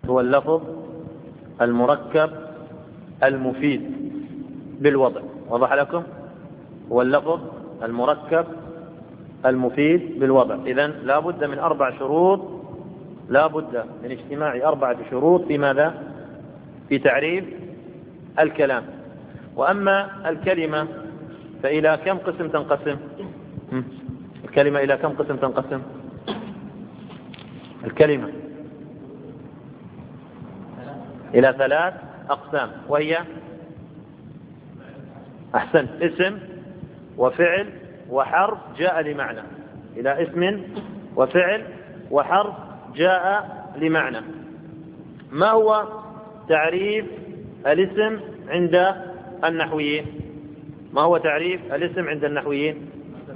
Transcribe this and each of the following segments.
هو اللفظ المركب المفيد بالوضع. وضح لكم؟ هو اللفظ المركب المفيد بالوضع. إذن لا بد من 4 شروط، لا بد من اجتماع 4 شروط في ماذا؟ في تعريف الكلام. وأما الكلمة فإلى كم قسم تنقسم؟ الكلمة إلى كم قسم تنقسم؟ الكلمة إلى 3 أقسام، وهي أحسن اسم وفعل وحرف جاء لمعنى. إلى اسم وفعل وحرف جاء لمعنى. ما هو تعريف الاسم عند النحويين؟ ما هو تعريف الاسم عند النحويين؟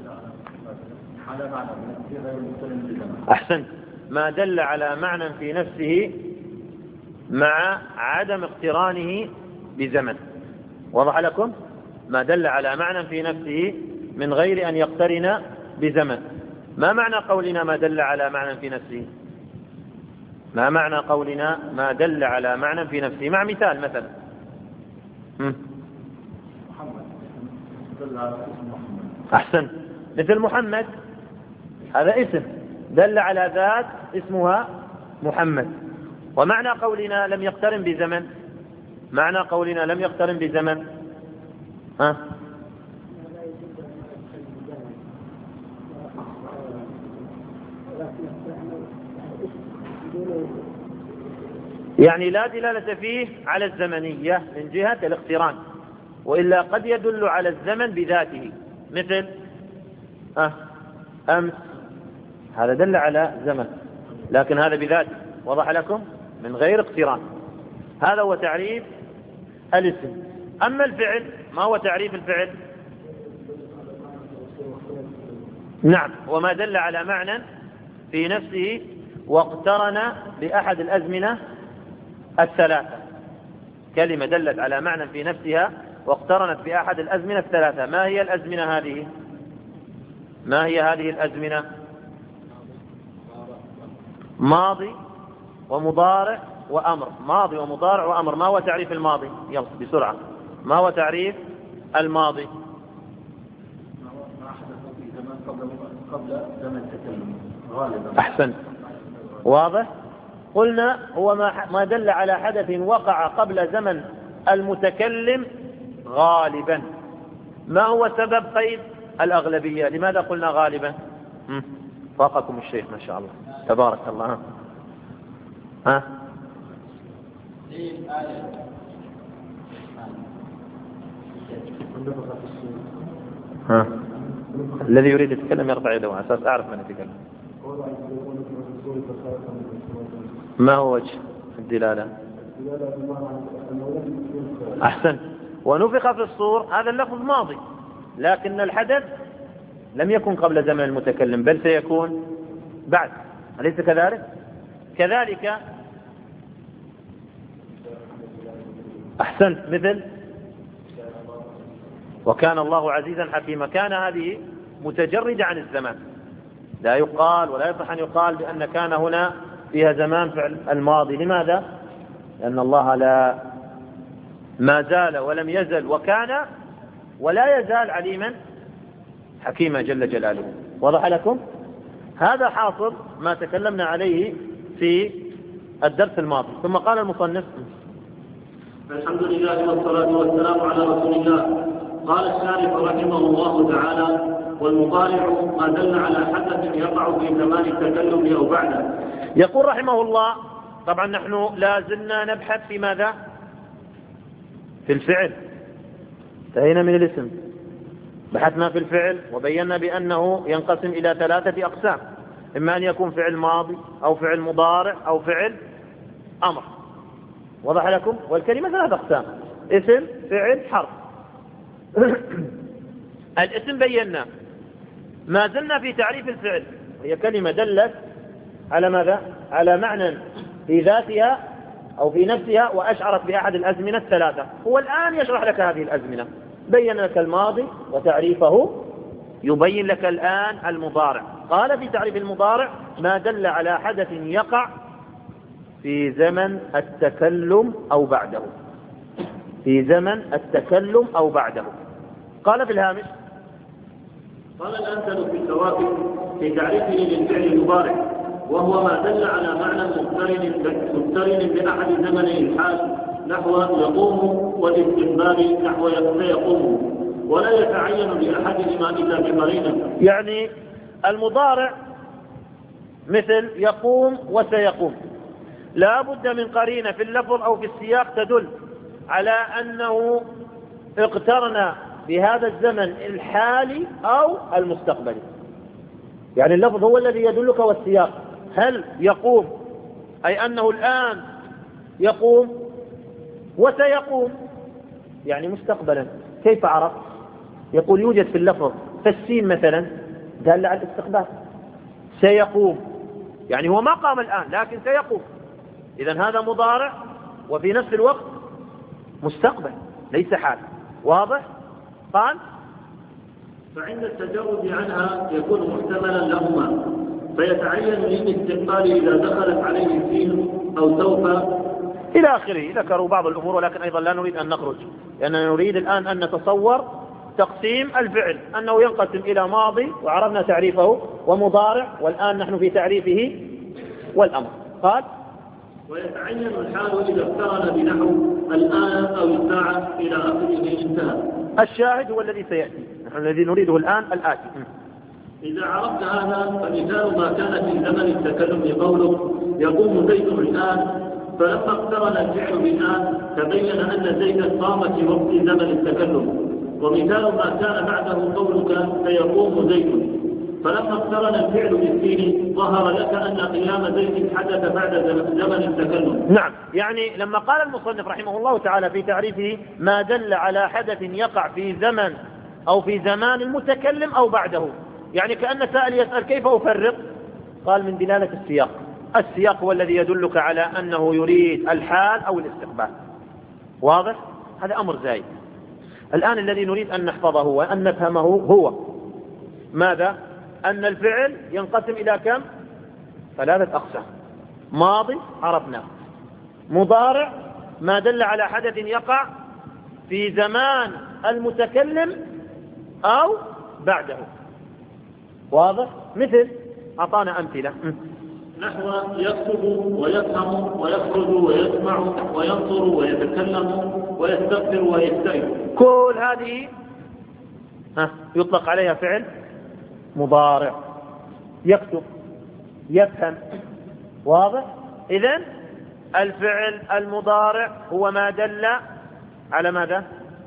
أحسن، ما دل على معنى في نفسه مع عدم اقترانه بزمن. وضح لكم؟ ما دل على معنى في نفسه من غير أن يقترن بزمن. ما معنى قولنا ما دل على معنى في نفسه؟ ما معنى قولنا ما دل على معنى في نفسه؟ مع مثال مثلا. أحسن، مثل محمد، هذا اسم دل على ذات اسمها محمد. ومعنى قولنا لم يقترن بزمن، معنى قولنا لم يقترن بزمن يعني لا دلالة فيه على الزمنية من جهة الاقتران، وإلا قد يدل على الزمن بذاته، مثل أمس، هذا دل على زمن لكن هذا بذاته. وضح لكم؟ من غير اقتران. هذا هو تعريف الاسم. أما الفعل، ما هو تعريف الفعل؟ نعم، وما دل على معنى في نفسه واقترن بأحد الأزمنة الثلاثة. كلمة دلت على معنى في نفسها واقترنت بأحد الأزمنة الثلاثة. ما هي الأزمنة هذه؟ ما هي هذه الأزمنة؟ ماضي ومضارع وأمر. ماضي ومضارع وأمر. ما هو تعريف الماضي؟ يلا بسرعة، ما هو تعريف الماضي؟ قبل زمن التكلم غالبا. أحسن، واضح. قلنا هو ما دل على حدث وقع قبل زمن المتكلم غالبا. ما هو سبب قيد الأغلبية؟ لماذا قلنا غالبا؟ فاقكم الشيخ ما شاء الله تبارك الله. الذي يريد يتكلم يرفع يده على أساس أعرف من يتكلم. ما هو وجه الدلالة؟ أحسن، ونفخ في الصور، هذا اللفظ ماضي لكن الحدث لم يكن قبل زمن المتكلم بل سيكون بعد، أليس كذلك؟ كذلك أحسن، مثل وكان الله عزيزا حكيما. كان هذه متجردة عن الزمان، لا يقال ولا يصح أن يقال بأن كان هنا فيها زمان فعل الماضي. لماذا؟ لأن الله لا ما زال ولم يزل وكان ولا يزال عليما حكيما جل جلاله. وضح لكم؟ هذا حاصل ما تكلمنا عليه في الدرس الماضي. ثم قال المصنف: الحمد لله والصلاة والسلام على رسول الله. قال الشارح رحمه الله تعالى: والمضارع ما دل على حدث يقع في زمان التكلم أو بعده. يقول رحمه الله، طبعا نحن لا زلنا نبحث في ماذا؟ في الفعل. انتهينا من الاسم، بحثنا في الفعل وبينا بأنه ينقسم إلى 3 أقسام: إما أن يكون فعل ماضي أو فعل مضارع أو فعل أمر. وضح لكم؟ والكلمة 3 أقسام: اسم، فعل، حرف. الاسم بينا، ما زلنا في تعريف الفعل، هي كلمة دلت على ماذا؟ على معنى في ذاتها أو في نفسها وأشعرت بأحد الأزمنة ال3. هو الآن يشرح لك هذه الأزمنة، بين لك الماضي وتعريفه، يبين لك الآن المضارع. قال في تعريف المضارع: ما دل على حدث يقع في زمن التكلم أو بعده. في زمن التكلم أو بعده. قال في الهامش: قال الأمثل في الكواكب في تعريفه للفعل المضارع، وهو ما دل على معنى مقترن بأحد زمني الحال، نحو يقوم، والاستقبال نحو سيقوم، ولا يتعين لأحدهما إلا بقرينة. يعني المضارع مثل يقوم وسيقوم لا بد من قرينة في اللفظ أو في السياق تدل على أنه اقترن بهذا الزمن الحالي أو المستقبلي. يعني اللفظ هو الذي يدلك والسياق. هل يقوم أي أنه الآن يقوم وسيقوم يعني مستقبلا. كيف عرف؟ يقول يوجد في اللفظ فالسين مثلا دل على الاستقبال. سيقوم يعني هو ما قام الآن لكن سيقوم. إذن هذا مضارع وفي نفس الوقت مستقبل ليس حال. واضح؟ قال: فعند التجرد عنها يكون محتملا لهما، فيتعين للاستقبال إذا دخلت عليه الفيل أو سوف إلى آخره. ذكروا بعض الأمور ولكن أيضا لا نريد أن نخرج، لأننا نريد الآن أن نتصور تقسيم الفعل أنه ينقسم إلى ماضي وعرفنا تعريفه ومضارع، والآن نحن في تعريفه والأمر. قال: ويتعين الحال إذا اقترن بنحو الآن أو الساعة إلى آخره انتهى. الشاهد هو الذي سيأتي، نحن الذي نريده الآن الآتي. إذا عرفت هذا فمثال ما كان في زمن التكلم قوله يقوم زيد الآن، فلما اقترن الفعل بالآن تبين أن زيدا قام في وقت زمن التكلم. ومثال ما كان بعده قولك سيقوم زيد، فلما اقترن الفعل بالسين ظهر لك أن قيام زيد حدث بعد زمن التكلم. نعم، يعني لما قال المصنف رحمه الله تعالى في تعريفه ما دل على حدث يقع في زمن أو في زمان المتكلم أو بعده، يعني كأن سائل يسأل كيف أفرق؟ قال: من دلالة السياق. السياق هو الذي يدلك على أنه يريد الحال أو الاستقبال. واضح؟ هذا أمر زايد. الآن الذي نريد أن نحفظه وأن نفهمه هو ماذا؟ أن الفعل ينقسم إلى كم؟ 3 أقسام. ماضي عرفناه، مضارع ما دل على حدث يقع في زمان المتكلم أو بعده. واضح؟ مثل أعطانا أمثلة نحو يكتب ويفهم ويخرج ويسمع وينظر ويتكلم ويستغفر ويستعين. كل هذه يطلق عليها فعل مضارع. يكتب، يفهم. واضح؟ إذن الفعل المضارع هو ما دل على ماذا؟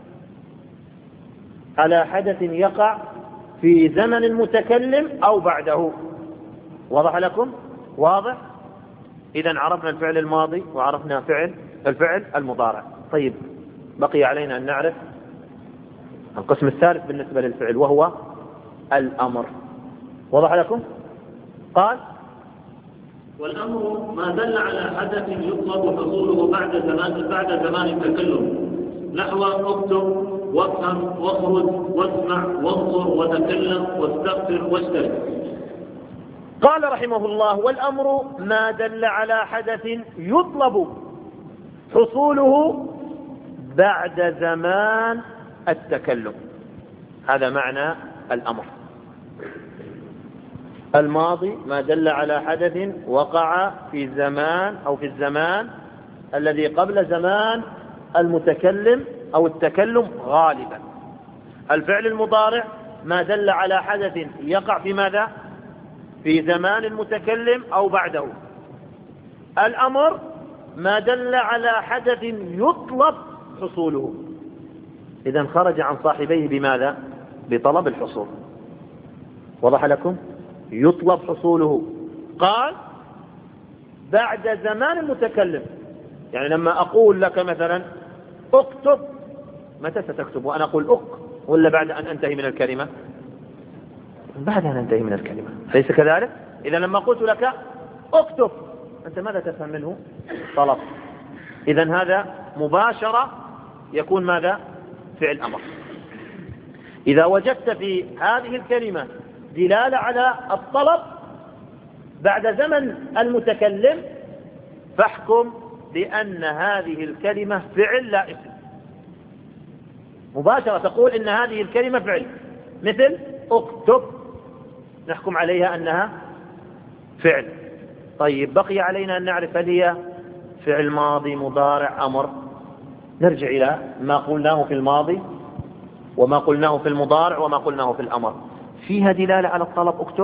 على حدث يقع في زمن المتكلم أو بعده. واضح لكم؟ واضح؟ إذن عرفنا الفعل الماضي وعرفنا الفعل المضارع. طيب، بقي علينا أن نعرف القسم الثالث بالنسبة للفعل وهو الأمر. وضح لكم؟ قال: والأمر ما دل على حدث يطلب حصوله بعد زمان التكلم، نحو اكتب وافهم واخرج واسمع وانظر وتكلم واستغفر واشترك. قال رحمه الله: والأمر ما دل على حدث يطلب حصوله بعد زمان التكلم. هذا معنى الأمر. الماضي ما دل على حدث وقع في زمان أو في الزمان الذي قبل زمان المتكلم أو التكلم غالبا. الفعل المضارع ما دل على حدث يقع في ماذا؟ في زمان المتكلم أو بعده. الأمر ما دل على حدث يطلب حصوله. إذن خرج عن صاحبيه بماذا؟ بطلب الحصول. وضح لكم؟ يطلب حصوله. قال: بعد زمان المتكلم. يعني لما أقول لك مثلا اكتب، متى ستكتب؟ وأنا أقول ولا بعد أن أنتهي من الكلمة؟ بعد أن أنتهي من الكلمة، ليس كذلك؟ إذا لما قلت لك اكتب أنت ماذا تفهم منه؟ طلب. إذن هذا مباشرة يكون ماذا؟ فعل أمر. إذا وجدت في هذه الكلمة دلالة على الطلب بعد زمن المتكلم فاحكم بأن هذه الكلمة فعل لا اسم. مباشرة تقول إن هذه الكلمة فعل، مثل اكتب نحكم عليها أنها فعل. طيب بقي علينا أن نعرف هل هي فعل ماضي مضارع أمر. نرجع إلى ما قلناه في الماضي وما قلناه في المضارع وما قلناه في الأمر. فيها دلالة على الطلب اكتب،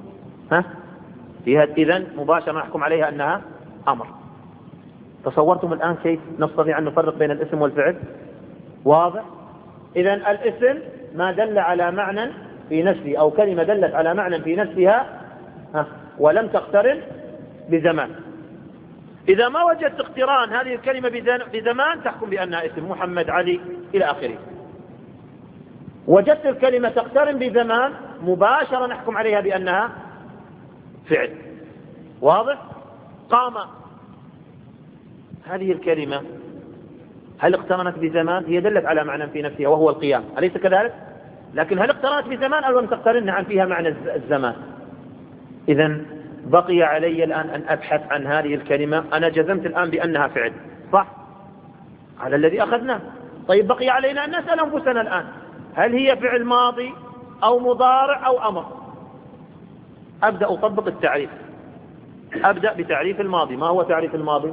فيها إذن مباشرة نحكم عليها أنها أمر. تصورتم الآن كيف نستطيع أن نفرق بين الاسم والفعل؟ واضح؟ إذن الاسم ما دل على معنى في نفسه، أو كلمة دلت على معنى في نفسها ولم تقترن بزمان. إذا ما وجدت اقتران هذه الكلمة بزمان تحكم بأنها اسم، محمد، علي، إلى آخره. وجدت الكلمة تقترن بزمان مباشرة نحكم عليها بأنها فعل. واضح؟ قام، هذه الكلمة هل اقترنت بزمان؟ هي دلت على معنى في نفسها وهو القيام، أليس كذلك؟ لكن هل اقترنت بزمان أو لم تقترن؟ نعم، فيها معنى الزمان. إذن بقي علي الآن أن أبحث عن هذه الكلمة. أنا جزمت الآن بأنها فعل، صح؟ على الذي أخذناه. طيب بقي علينا أن نسأل أنفسنا الآن، هل هي فعل ماضي أو مضارع أو أمر؟ أبدأ أطبق التعريف. أبدأ بتعريف الماضي. ما هو تعريف الماضي؟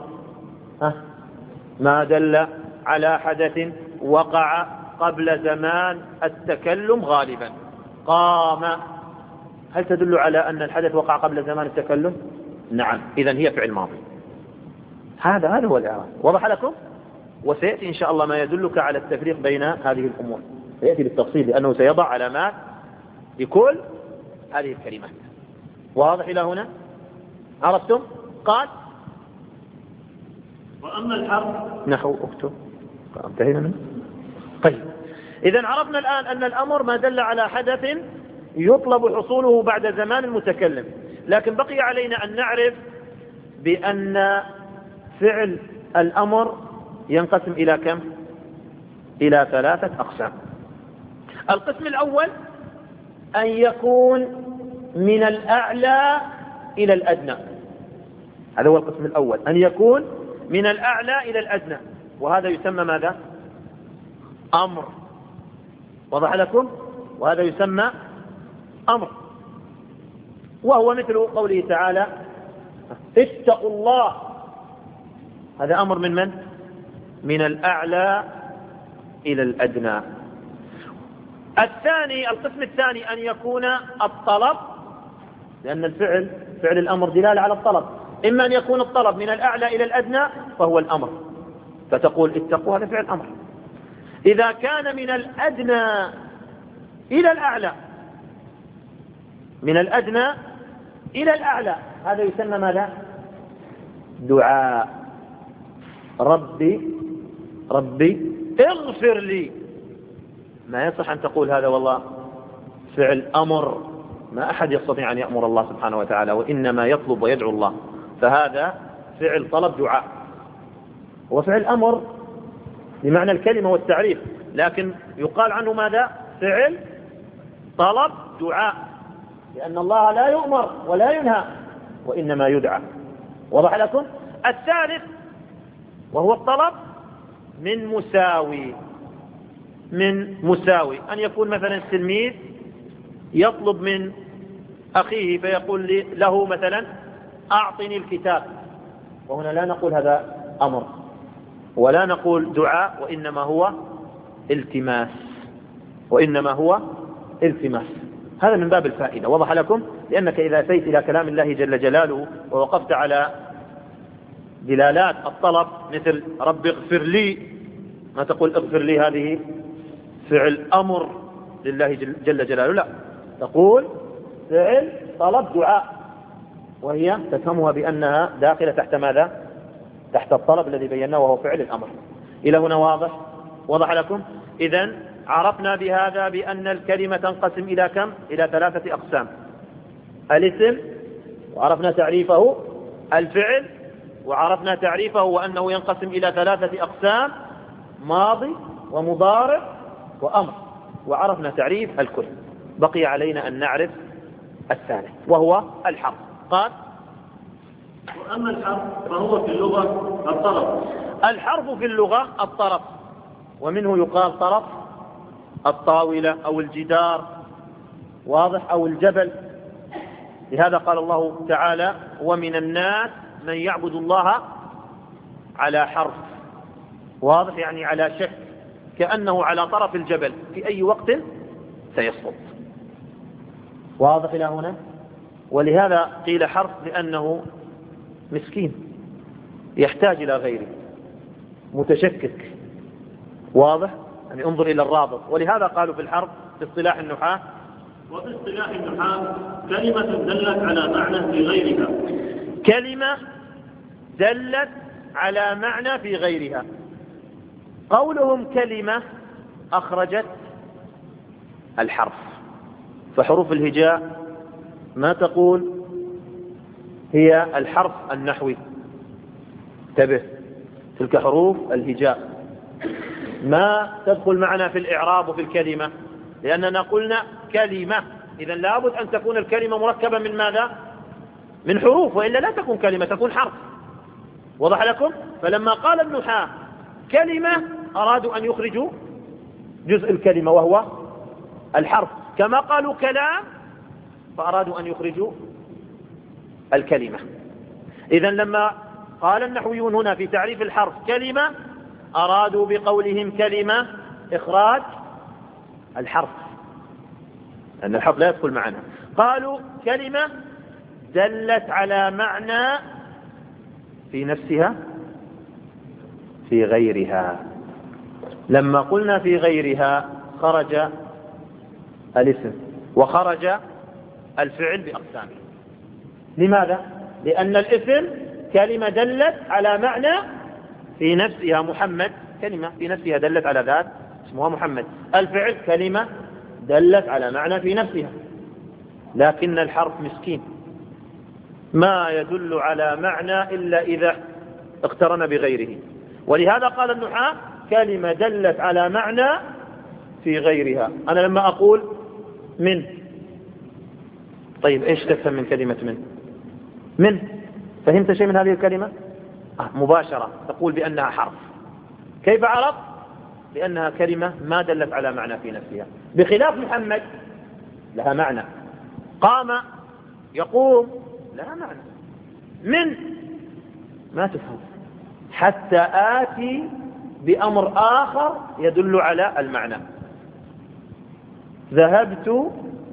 ما دل على حدث وقع قبل زمان التكلم غالبا. قام، هل تدل على أن الحدث وقع قبل زمان التكلم؟ نعم، إذن هي فعل ماضي. هذا هو الإعراب. وضح لكم؟ وسيأتي إن شاء الله ما يدلك على التفريق بين هذه الأمور، سيأتي بالتفصيل لأنه سيضع علامات لكل هذه الكلمات. واضح إلى هنا؟ عرفتم؟ قال وأما الحرف نحو اكتب. انتهينا منه. طيب إذن عرفنا الآن أن الأمر ما دل على حدث يطلب حصوله بعد زمان المتكلم. لكن بقي علينا أن نعرف بأن فعل الأمر ينقسم إلى كم؟ إلى 3 أقسام. القسم الأول أن يكون من الأعلى إلى الأدنى. هذا هو القسم الأول، أن يكون من الأعلى إلى الأدنى، وهذا يسمى ماذا؟ أمر. وضح لكم؟ وهذا يسمى أمر، وهو مثل قوله تعالى اتقوا الله. هذا أمر من من؟ من الأعلى إلى الأدنى. الثاني، القسم الثاني أن يكون الطلب، لأن فعل الأمر دلالة على الطلب. إما أن يكون الطلب من الأعلى إلى الأدنى فهو الأمر، فتقول اتقوا، هذا فعل أمر. إذا كان من الأدنى إلى الأعلى، من الأدنى إلى الأعلى، هذا يسمى ماذا؟ دعاء. ربي اغفر لي. ما يصح أن تقول هذا والله فعل أمر، ما أحد يستطيع أن يأمر الله سبحانه وتعالى، وإنما يطلب ويدعو الله، فهذا فعل طلب دعاء. وفعل أمر بمعنى الكلمة والتعريف، لكن يقال عنه ماذا؟ فعل طلب دعاء، لأن الله لا يؤمر ولا ينهى وإنما يدعى. وضح لكم؟ الثالث وهو الطلب من مساوي، أن يكون مثلا التلميذ يطلب من أخيه فيقول له مثلا أعطني الكتاب، وهنا لا نقول هذا أمر ولا نقول دعاء، وإنما هو التماس. هذا من باب الفائدة. وضح لكم؟ لأنك إذا أتيت إلى كلام الله جل جلاله ووقفت على دلالات الطلب مثل رب اغفر لي، ما تقول اغفر لي هذه فعل أمر لله جل جلاله، لا، تقول فعل طلب دعاء، وهي تفهمها بأنها داخلة تحت ماذا؟ تحت الطلب الذي بيناه وهو فعل الأمر. إلى هنا واضح؟ وضح لكم؟ إذن عرفنا بهذا بأن الكلمة تنقسم إلى كم؟ إلى 3 أقسام: الاسم، وعرفنا تعريفه، الفعل، وعرفنا تعريفه وأنه ينقسم إلى 3 أقسام: ماضي ومضارع وأمر، وعرفنا تعريف الكل. بقي علينا أن نعرف الثالث وهو الحرف. قال وأما الحرف فهو في اللغة الطرف. الحرف في اللغة الطرف، ومنه يقال طرف الطاولة أو الجدار، واضح، أو الجبل. لهذا قال الله تعالى: ومن الناس من يعبد الله على حرف، واضح، يعني على شك، كأنه على طرف الجبل في أي وقت سيسقط. واضح إلى هنا؟ ولهذا قيل حرف لأنه مسكين يحتاج إلى غيره، متشكك، واضح، يعني انظر إلى الرابط. ولهذا قالوا في الحرف في اصطلاح النحاة، وفي اصطلاح النحاة كلمة دلت على معنى في غيرها. كلمة دلت على معنى في غيرها. قولهم كلمة أخرجت الحرف، فحروف الهجاء ما تقول هي الحرف النحوي، انتبه، تلك حروف الهجاء ما تدخل معنا في الإعراب وفي الكلمة، لأننا قلنا كلمة، إذن لابد أن تكون الكلمة مركبة من ماذا؟ من حروف، وإلا لا تكون كلمة، تكون حرف. وضح لكم؟ فلما قال النحاة كلمة أرادوا أن يخرجوا جزء الكلمة وهو الحرف، كما قالوا كلام فأرادوا أن يخرجوا الكلمة. إذن لما قال النحويون هنا في تعريف الحرف كلمة أرادوا بقولهم كلمة إخراج الحرف، لأن الحرف لا يدخل معنا. قالوا كلمة دلت على معنى في نفسها في غيرها. لما قلنا في غيرها خرج الاسم وخرج الفعل بأقسامه. لماذا؟ لأن الاسم كلمة دلت على معنى في نفسها، محمد كلمة في نفسها دلت على ذات اسمها محمد. الفعل كلمة دلت على معنى في نفسها، لكن الحرف مسكين ما يدل على معنى إلا إذا اقترن بغيره. ولهذا قال النحاة كلمة دلت على معنى في غيرها. أنا لما أقول من، طيب إيش تفهم من كلمة من؟ فهمت شيء من هذه الكلمة؟ مباشرة تقول بأنها حرف. كيف عرف؟ لأنها كلمة ما دلت على معنى في نفسها، بخلاف محمد لها معنى. قام يقوم لها معنى. من ما تفهم حتى آتي بأمر آخر يدل على المعنى. ذهبت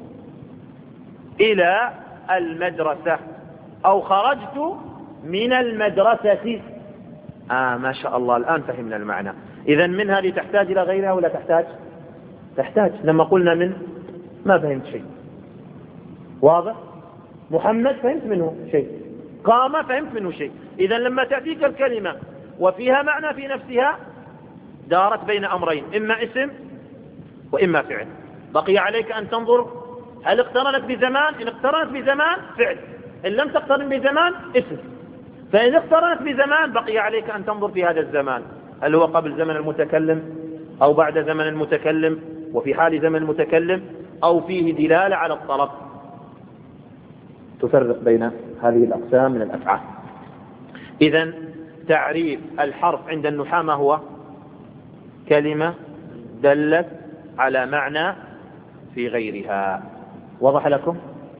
إلى المدرسة أو خرجت من المدرسة. ما شاء الله، الآن فهمنا المعنى. إذن من هذه تحتاج إلى غيرها ولا تحتاج؟ تحتاج. لما قلنا من ما فهمت شيء، واضح؟ محمد فهمت منه شيء، قام فهمت منه شيء. إذن لما تأتيك الكلمة وفيها معنى في نفسها دارت بين أمرين، إما اسم وإما فعل. بقي عليك أن تنظر هل اقترنت بزمان. إن اقترنت بزمان فعل، إن لم تقترن بزمان اسم. فإن اقترنت بزمان بقي عليك أن تنظر في هذا الزمان هل هو قبل زمن المتكلم أو بعد زمن المتكلم، وفي حال زمن المتكلم، أو فيه دلالة على الطلب. تفرق بين هذه الأقسام من الأفعال. إذن تعريف الحرف عند النحاة ما هو؟ كلمة دلت على معنى في غيرها. وضح لكم؟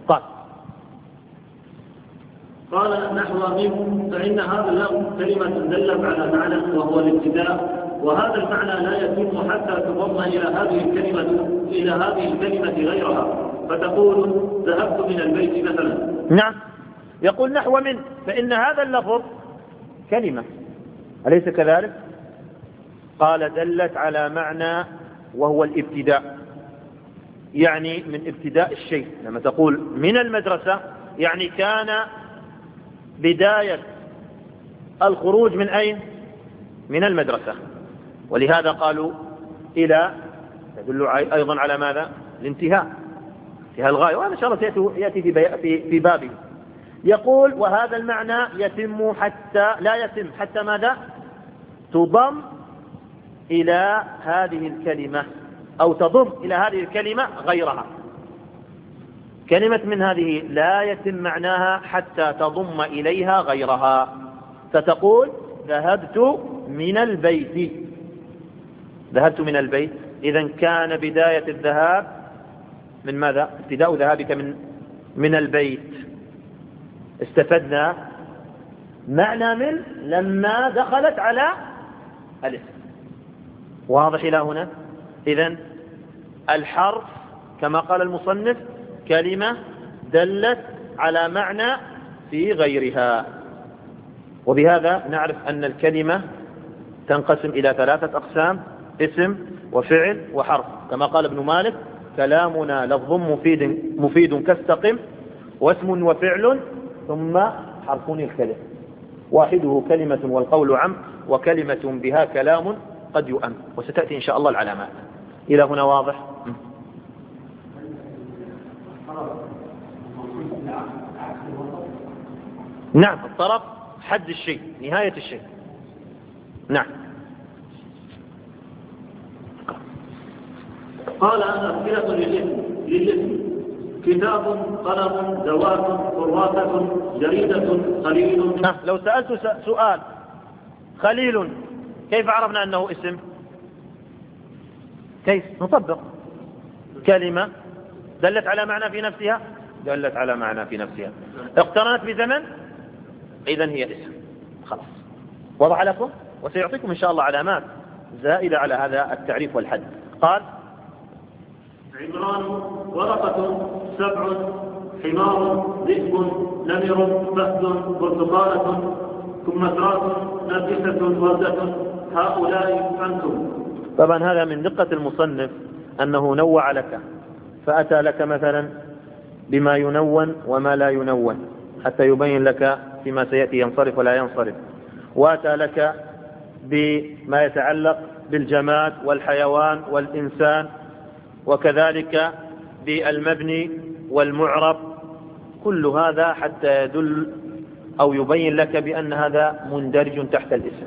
قال نحو من، فإن هذا اللفظ كلمة دلت على معنى وهو الابتداء، وهذا المعنى لا يتم حتى تضم إلى هذه الكلمة غيرها، فتقول ذهبت من البيت مثلا. نعم، يقول نحو من، فإن هذا اللفظ كلمة، أليس كذلك؟ قال دلت على معنى وهو الابتداء، يعني من ابتداء الشيء. لما تقول من المدرسة يعني كان بداية الخروج من أين؟ من المدرسة. ولهذا قالوا إلى تدل أيضا على ماذا؟ الانتهاء، انتهاء الغاية، وهذا إن شاء الله يأتي في بابه. يقول وهذا المعنى يتم حتى لا يتم حتى ماذا؟ تضم إلى هذه الكلمة أو تضم إلى هذه الكلمة غيرها. كلمة من هذه لا يتم معناها حتى تضم إليها غيرها، فتقول ذهبت من البيت. ذهبت من البيت، إذن كان بداية الذهاب من ماذا؟ ابتداء ذهابك من البيت. استفدنا معنى من لما دخلت على الاسم. واضح إلى هنا؟ إذن الحرف كما قال المصنف كلمة دلت على معنى في غيرها. وبهذا نعرف أن الكلمة تنقسم إلى 3 أقسام: اسم وفعل وحرف، كما قال ابن مالك: كلامنا لفظ مفيد كاستقم، واسم وفعل ثم حرف الكلم، واحده كلمة والقول عم، وكلمة بها كلام قد يؤم. وستأتي إن شاء الله العلامات. إلى هنا واضح؟ نعم، الطرف حد الشيء، نهاية الشيء. نعم. قال أمثلة للاسم: كتاب، قلم، دواب، كراسة، جريدة، خليل. لو سألت سؤال: خليل، كيف عرفنا أنه اسم؟ كيف نطبق؟ كلمة دلت على معنى في نفسها، دلت على معنى في نفسها، اقترنت بزمن، إذن هي اسم. خلاص، وضح لكم؟ وسيعطيكم إن شاء الله علامات زائدة على هذا التعريف والحد. قال: عمران، ورقة، سبع، حمار، ذئب، نمر، فهد، برتقالة، كمثرات، نافسة، وردة، هؤلاء أنتم. طبعا هذا من دقة المصنف أنه نوع لك، فأتى لك مثلا بما ينون وما لا ينون حتى يبين لك فيما سيأتي ينصرف ولا ينصرف، وأتى لك بما يتعلق بالجماد والحيوان والإنسان، وكذلك بالمبني والمعرب. كل هذا حتى يدل أو يبين لك بأن هذا مندرج تحت الاسم.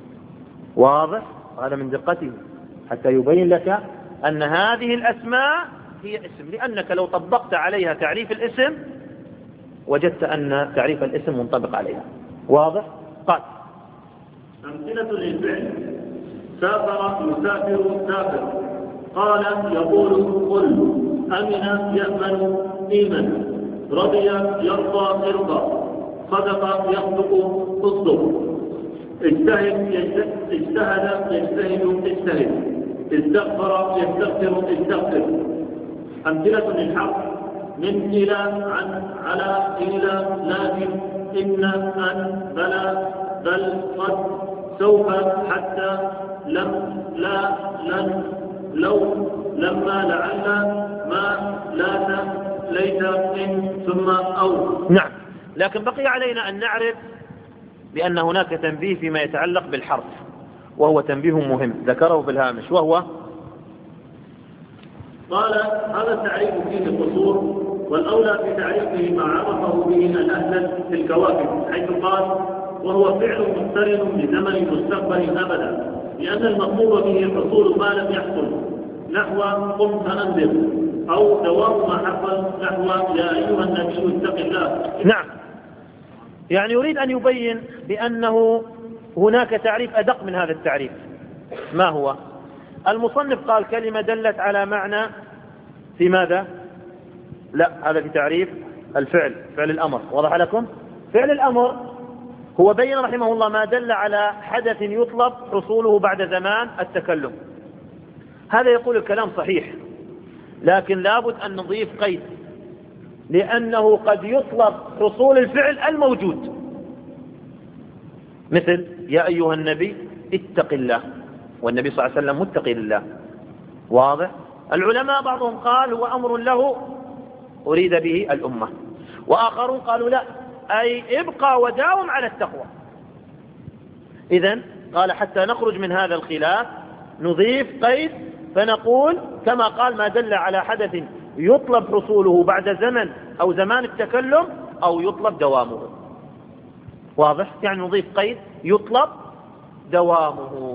واضح؟ هذا من دقته حتى يبين لك أن هذه الأسماء هي اسم، لأنك لو طبقت عليها تعريف الاسم وجدت أن تعريف الاسم منطبق عليها. واضح؟ قال: أمثلة للفعل: سافر، يسافر، سافر. قال، يقول، قل. أمن، يأمن، إيمن. رضي، يرضى، ارضى. صدق، يصدق، اصدق. اجتهد، اجتهد، يجتهد، اجتهد. استغفر، يستغفر، استغفر. أمثلة للحرف: من، إلى، عن، على، إلى، لكن، إن، أن، بلى، بل، قد، سوف، حتى، لم، لا، لن، لو، لما، لعل، ما، لات، ليت، إن، ثم، أو. نعم، لكن بقي علينا أن نعرف بأن هناك تنبيه فيما يتعلق بالحرف، وهو تنبيه مهم ذكره بالهامش، وهو: قال: هذا التعريف فيه قصور، والأولى في تعريفه ما عرفه به الأهل في الكواكب، حيث قال: وهو فعل مقترن بزمن مستقبل أبدا، لأن المطلوب به حصول ما لم يحصل، نحو قم فأنذر، أو دوام ما حصل، نحو يا أيها النبي اتق الله. نعم، يعني يريد أن يبين بأنه هناك تعريف أدق من هذا التعريف. ما هو؟ المصنف قال كلمة دلت على معنى في ماذا؟ لا، هذا في تعريف الفعل، فعل الأمر. وضح لكم؟ فعل الأمر هو بين رحمه الله ما دل على حدث يطلب حصوله بعد زمان التكلم. هذا يقول الكلام صحيح، لكن لابد أن نضيف قيد، لأنه قد يطلب حصول الفعل الموجود، مثل يا أيها النبي اتق الله، والنبي صلى الله عليه وسلم متقي لله. واضح؟ العلماء بعضهم قال هو أمر له أريد به الأمة، وآخرون قالوا لا، أي ابقى وداوم على التقوى. إذن قال حتى نخرج من هذا الخلاف نضيف قيد، فنقول كما قال ما دل على حدث يطلب حصوله بعد زمن أو زمان التكلم أو يطلب دوامه. واضح؟ يعني نضيف قيد يطلب دوامه.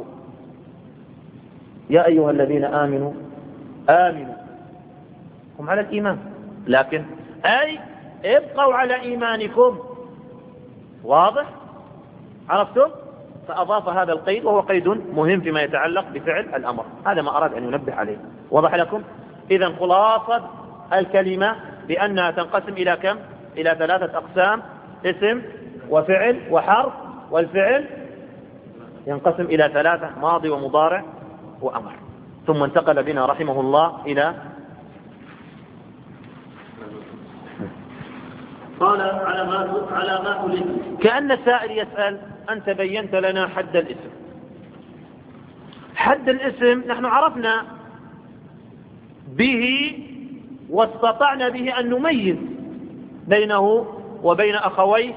يا أيها الذين آمنوا هم على الإيمان، لكن أي ابقوا على إيمانكم. واضح؟ عرفتم؟ فأضاف هذا القيد، وهو قيد مهم فيما يتعلق بفعل الأمر. هذا ما أراد أن ينبه عليه. وضح لكم؟ إذن خلاصة الكلمة بأنها تنقسم إلى كم؟ إلى 3 أقسام: اسم وفعل وحرف. والفعل ينقسم إلى 3: ماضي ومضارع وأمر. ثم انتقل بنا رحمه الله إلى قال علامات الاسم. كأن السائل يسأل: أنت بينت لنا حد الاسم. حد الاسم نحن عرفنا به واستطعنا به أن نميز بينه وبين أخويه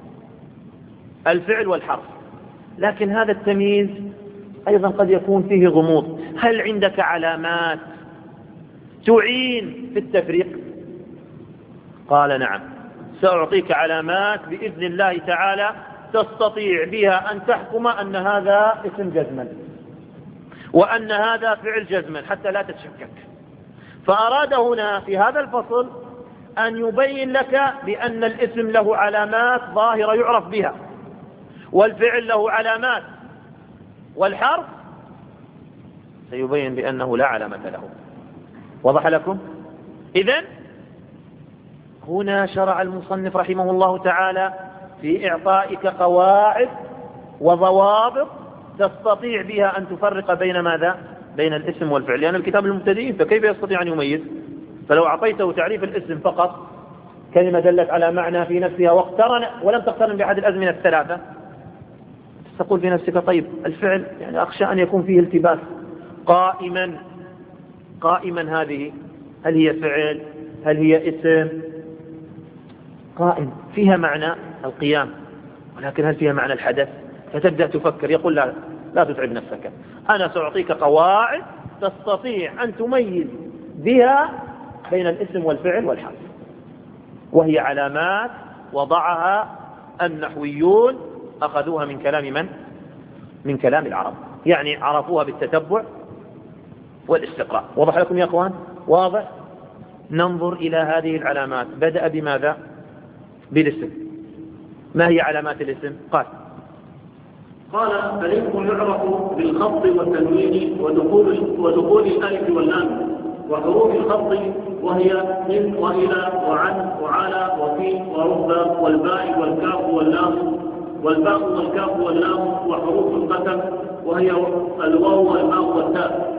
الفعل والحرف، لكن هذا التمييز أيضا قد يكون فيه غموض. هل عندك علامات تعين في التفريق؟ قال: نعم، سأعطيك علامات بإذن الله تعالى تستطيع بها أن تحكم أن هذا اسم جزما وأن هذا فعل جزما حتى لا تتشكك. فأراد هنا في هذا الفصل أن يبين لك بأن الاسم له علامات ظاهرة يعرف بها، والفعل له علامات، والحرف سيبين بأنه لا علامة له. وضح لكم؟ إذن هنا شرع المصنف رحمه الله تعالى في إعطائك قواعد وضوابط تستطيع بها أن تفرق بين ماذا؟ بين الاسم والفعل، لأن الكتاب للمبتدئين، فكيف يستطيع أن يميز؟ فلو أعطيته تعريف الاسم فقط، كلمة دلت على معنى في نفسها واقترن ولم تقترن بأحد الأزمنة الثلاثة، تقول في نفسك: طيب الفعل يعني أخشى أن يكون فيه التباس. قائما هذه هل هي فعل؟ هل هي اسم؟ قائم فيها معنى القيام، ولكن هل فيها معنى الحدث؟ فتبدأ تفكر. يقول: لا تتعب نفسك، أنا سأعطيك قواعد تستطيع أن تميز بها بين الاسم والفعل والحرف، وهي علامات وضعها النحويون، أخذوها من كلام من؟ من كلام العرب، يعني عرفوها بالتتبع والاستقراء. وضح لكم يا أخوان؟ واضح؟ ننظر إلى هذه العلامات. بدأ بماذا؟ بالاسم. ما هي علامات الاسم؟ قال: الاسم يعرف بالخفض والتنوين ودخول الألف واللام وحروف الخفض، وهي من وإلى وعن وعلى وفي ورب والباء والكاف واللام وحروف القسم، وهي الواو والماء والتاء.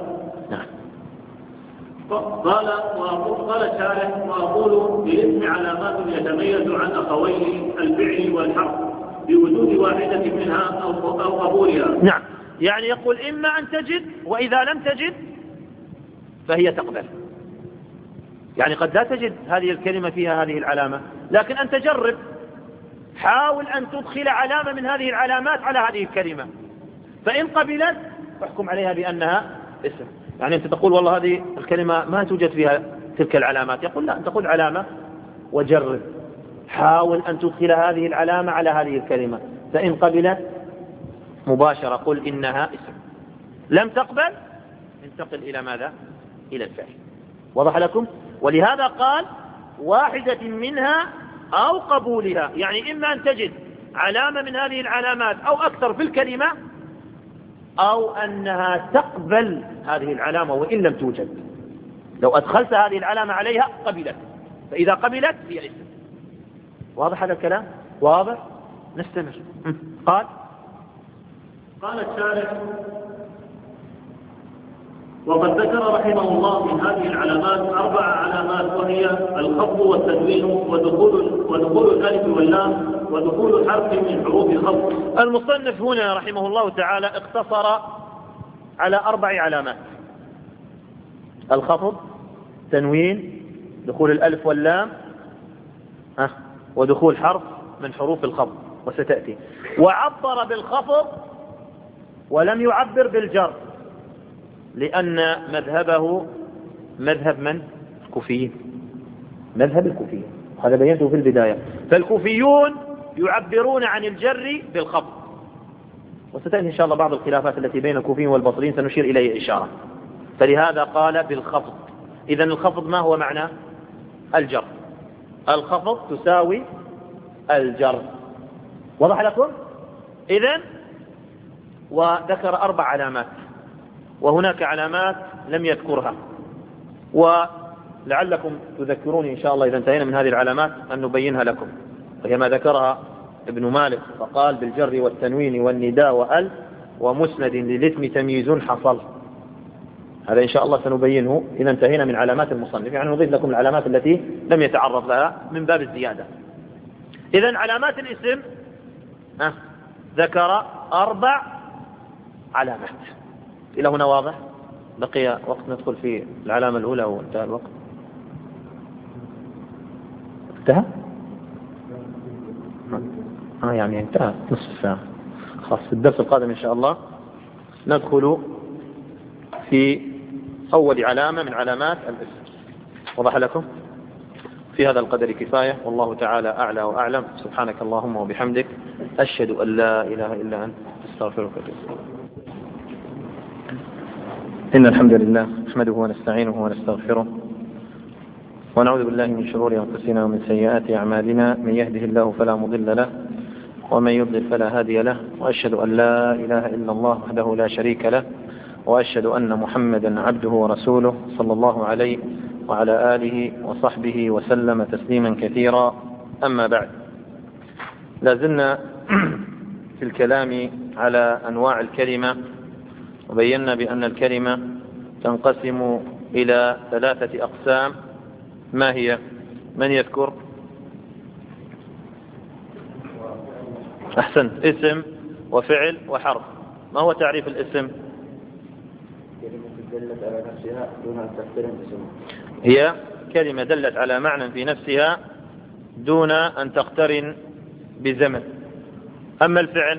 قال الشارح: وأقول بالاسم علامات يتميز عن أخويه الفعل والحرف بوجود واحدة منها أو قبولها. نعم، يعني يقول: إما أن تجد، وإذا لم تجد فهي تقبل. يعني قد لا تجد هذه الكلمة فيها هذه العلامة، لكن أن تجرب، حاول أن تدخل علامة من هذه العلامات على هذه الكلمة، فإن قبلت فاحكم عليها بأنها اسم. يعني أنت تقول: والله هذه الكلمة ما توجد فيها تلك العلامات. يقول: لا، أنت خذ علامة وجرب، حاول أن تدخل هذه العلامة على هذه الكلمة، فإن قبلت مباشرة قل إنها اسم، لم تقبل انتقل إلى ماذا؟ إلى الفعل. وضح لكم؟ ولهذا قال: واحدة منها أو قبولها، يعني إما أن تجد علامة من هذه العلامات أو أكثر في الكلمة، أو أنها تقبل هذه العلامة وإن لم توجد. لو أدخلت هذه العلامة عليها قبلت، فإذا قبلت هي اسم. واضح هذا الكلام؟ واضح؟ نستمر. قال الشارح: وقد ذكر رحمه الله من هذه العلامات 4 علامات، وهي الخفض والتنوين ودخول الألف واللام ودخول حرف من حروف الخفض. المصنف هنا رحمه الله تعالى اقتصر على 4 علامات: الخفض، تنوين، دخول الألف واللام، ودخول حرف من حروف الخفض، وستأتي. وعبر بالخفض ولم يعبر بالجر، لأن مذهبه مذهب من؟ الكوفيين، مذهب الكوفيين، هذا بينته في البداية. فالكوفيون يعبرون عن الجر بالخفض، وستأتي إن شاء الله بعض الخلافات التي بين الكوفيين والبصريين سنشير إليه إشارة. فلهذا قال بالخفض. إذن الخفض ما هو معنى؟ الجر. الخفض تساوي الجر. وضح لكم؟ إذن وذكر 4 علامات، وهناك علامات لم يذكرها، ولعلكم تذكروني إن شاء الله إذا انتهينا من هذه العلامات أن نبينها لكم، وهي ما ذكرها ابن مالك فقال: بالجر والتنوين والنداء وأل ومسند للاسم تمييز حصل. هذا إن شاء الله سنبينه إذا انتهينا من علامات المصنف، يعني نضيف لكم العلامات التي لم يتعرض لها من باب الزيادة. إذن علامات الاسم ذكر 4 علامات. إلى هنا واضح؟ بقي وقت ندخل في العلامة الأولى وانتهى الوقت. انتهى؟ يعني انتهى نصف ساعة. خلاص في الدرس القادم إن شاء الله ندخل في أول علامة من علامات الاسم. وضح لكم؟ في هذا القدر كفاية، والله تعالى أعلى وأعلم. سبحانك اللهم وبحمدك، أشهد أن لا إله إلا أنت، أستغفرك وأتوب إليك. إن الحمد لله نحمده ونستعينه ونستغفره، ونعوذ بالله من شرور أنفسنا ومن سيئات أعمالنا، من يهده الله فلا مضل له ومن يضلل فلا هادي له، وأشهد أن لا إله إلا الله وحده لا شريك له، وأشهد أن محمدا عبده ورسوله صلى الله عليه وعلى آله وصحبه وسلم تسليما كثيرا. أما بعد، لازلنا في الكلام على أنواع الكلمة، وبينا بأن الكلمة تنقسم إلى 3 أقسام. ما هي؟ من يذكر؟ أحسن. اسم وفعل وحرف. ما هو تعريف الاسم؟ دلت على نفسها دون أن تقترن بزمن. هي كلمة دلت على معنى في نفسها دون أن تقترن بزمن. أما الفعل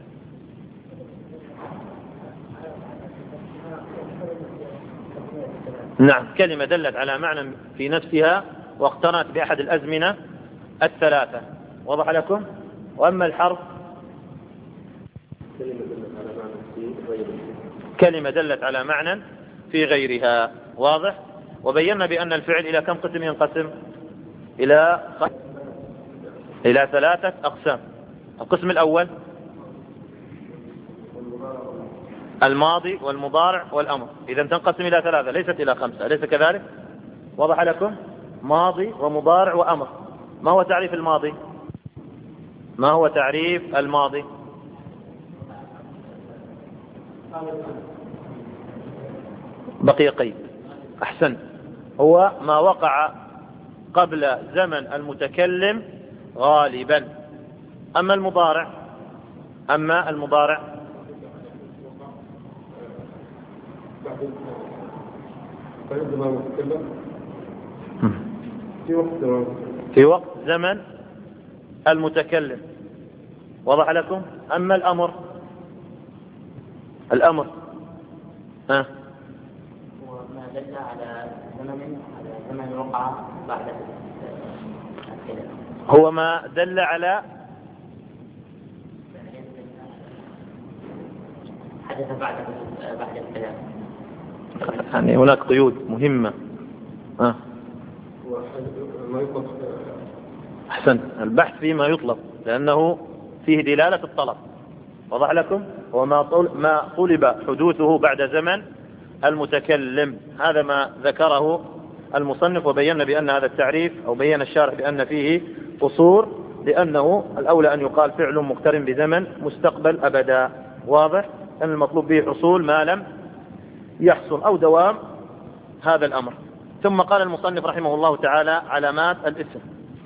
نعم، كلمة دلت على معنى في نفسها واقترنت بأحد الأزمنة 3. وضح لكم؟ وأما الحرف كلمة دلت على معنى في غيرها. واضح؟ وبينا بأن الفعل إلى كم قسم ينقسم؟ إلى 3 أقسام. القسم الأول الماضي والمضارع والأمر. إذا تنقسم إلى 3 ليست إلى 5، أليس كذلك؟ وضح لكم؟ ماضي ومضارع وأمر. ما هو تعريف الماضي؟ ما هو تعريف الماضي؟ بقي قيد. أحسن. هو ما وقع قبل زمن المتكلم غالبا. أما المضارع في وقت زمن المتكلم. وضح لكم؟ أما الأمر وما دل على زمن وقع بعد الكلام. هو ما دل على حدث بعد الكلام. يعني هناك قيود مهمة. أحسن. البحث فيما يطلب لأنه فيه دلالة الطلب. وضح لكم؟ وما طلب حدوثه بعد زمن المتكلم. هذا ما ذكره المصنف، وبينا بأن هذا التعريف أو بيّن الشارح بأن فيه قصور، لأنه الأولى أن يقال فعل مقترن بزمن مستقبل أبدا. واضح؟ أن المطلوب به حصول ما لم يحصل أو دوام هذا الأمر. ثم قال المصنف رحمه الله تعالى: علامات الاسم.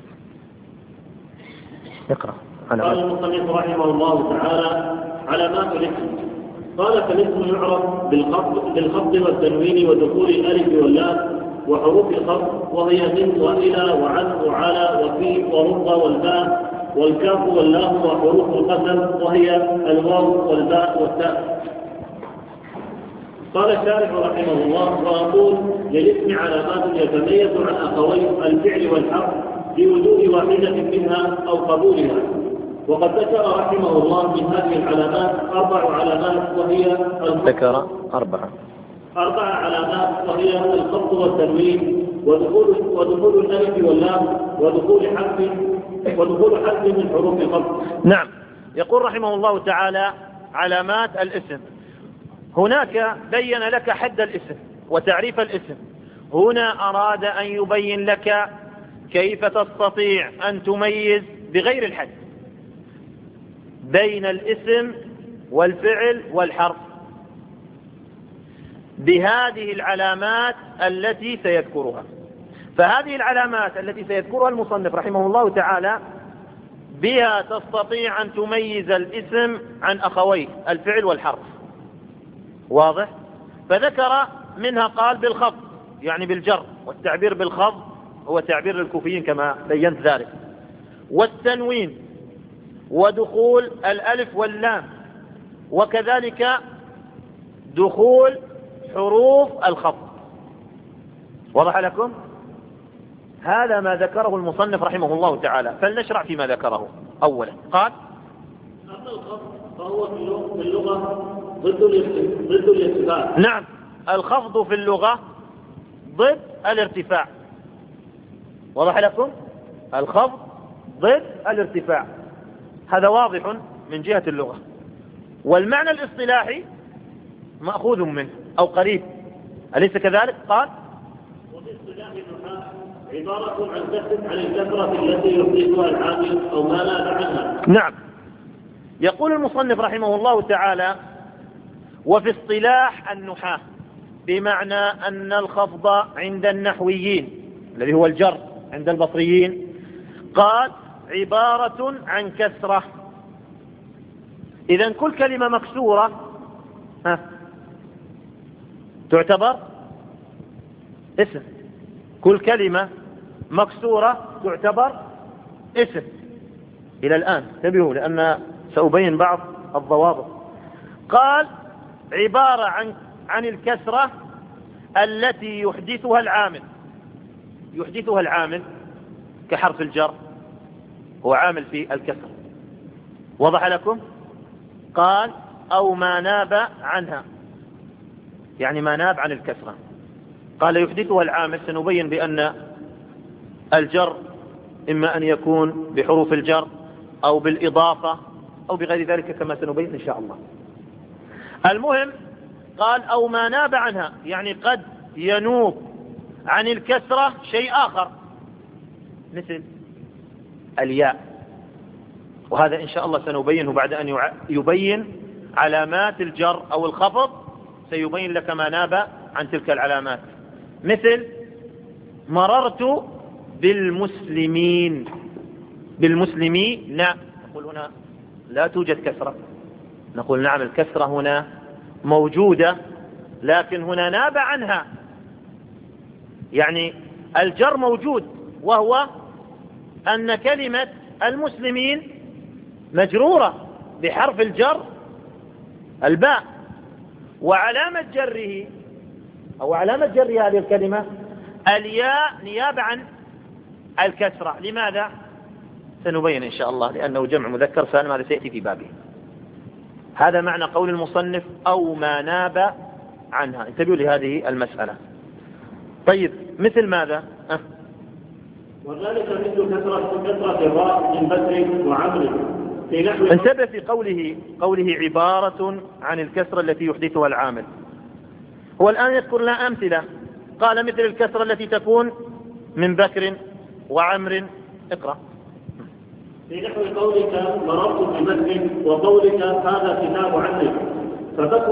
اقرأ. قال المصنف رحمه الله تعالى: علامات الاسم. قال: فالاسم يعرف بالخفض والتنوين ودخول الألف واللام وحروف الخفض، وهي من وإلى وعن وعلى وفي ورب والباء والكاف واللام، وحروف القسم وهي الواو والباء والتاء. قال الشارح رحمه الله: وأقول: للاسم علامات يتميز عن أخوي الفعل والحرف بوجود واحدة منها أو قبولها. وقد ذكر رحمه الله من هذه العلامات 4 علامات، وهي ذكر 4 علامات، وهي الخفض والتنوين ودخول الألف واللام ودخول حرف من حروف الخفض. نعم. يقول رحمه الله تعالى علامات الاسم. هناك بين لك حد الاسم وتعريف الاسم، هنا أراد أن يبين لك كيف تستطيع أن تميز بغير الحد بين الاسم والفعل والحرف بهذه العلامات التي سيذكرها. فهذه العلامات التي سيذكرها المصنف رحمه الله تعالى بها تستطيع أن تميز الاسم عن أخويه الفعل والحرف. واضح؟ فذكر منها قال بالخفض يعني بالجر، والتعبير بالخفض هو تعبير للكوفيين كما بينت ذلك، والتنوين، ودخول الألف واللام، وكذلك دخول حروف الخفض. وضح لكم؟ هذا ما ذكره المصنف رحمه الله تعالى، فلنشرع فيما ذكره. أولا قال: أما الخفض فهو في اللغة ضد الارتفاع. نعم، الخفض في اللغة ضد الارتفاع. وضح لكم؟ الخفض ضد الارتفاع، هذا واضح من جهة اللغة. والمعنى الاصطلاحي مأخوذ منه أو قريب، أليس كذلك؟ قال: وفي اصطلاح النحاة عبارة عن الكثرة التي يحدثها العامل أو ما ناب عنها. نعم. يقول المصنف رحمه الله تعالى: وفي اصطلاح النحاة، بمعنى أن الخفض عند النحويين الذي هو الجر عند البصريين قال عبارة عن كسرة. إذن كل كلمة مكسورة تعتبر اسم، كل كلمة مكسورة تعتبر اسم إلى الآن. انتبهوا لأن سأبين بعض الضوابط. قال عبارة عن الكسرة التي يحدثها العامل كحرف الجر هو عامل في الكسر. وضح لكم؟ قال أو ما ناب عنها، يعني ما ناب عن الكسرة. قال يحدثها العامل، سنبين بأن الجر إما أن يكون بحروف الجر أو بالإضافة أو بغير ذلك كما سنبين إن شاء الله. المهم قال أو ما ناب عنها، يعني قد ينوب عن الكسرة شيء آخر مثل الياء، وهذا إن شاء الله سنبينه بعد أن يبين علامات الجر أو الخفض، سيبين لك ما ناب عن تلك العلامات. مثل مررت بالمسلمين، نقول هنا لا توجد كسرة، نقول نعم الكسرة هنا موجودة لكن هنا ناب عنها، يعني الجر موجود، وهو أن كلمة المسلمين مجرورة بحرف الجر الباء، وعلامة جره أو علامة جر هذه الكلمة الياء نيابة عن الكسرة. لماذا؟ سنبين إن شاء الله، لأنه جمع مذكر سالم، هذا سيأتي في بابه. هذا معنى قول المصنف أو ما ناب عنها. انتبهوا لهذه المسألة. طيب مثل ماذا؟ وذلك مثل كثرة الراء من بكر وعمر في نحو. انتبه في قوله عبارة عن الكسرة التي يحدثها العامل. هو الآن يذكر لنا أمثلة، قال مثل الكسرة التي تكون من بكر وعمر. اقرأ. في نحو قولك مررت ببكر وقولك هذا كتاب عمر، فبكر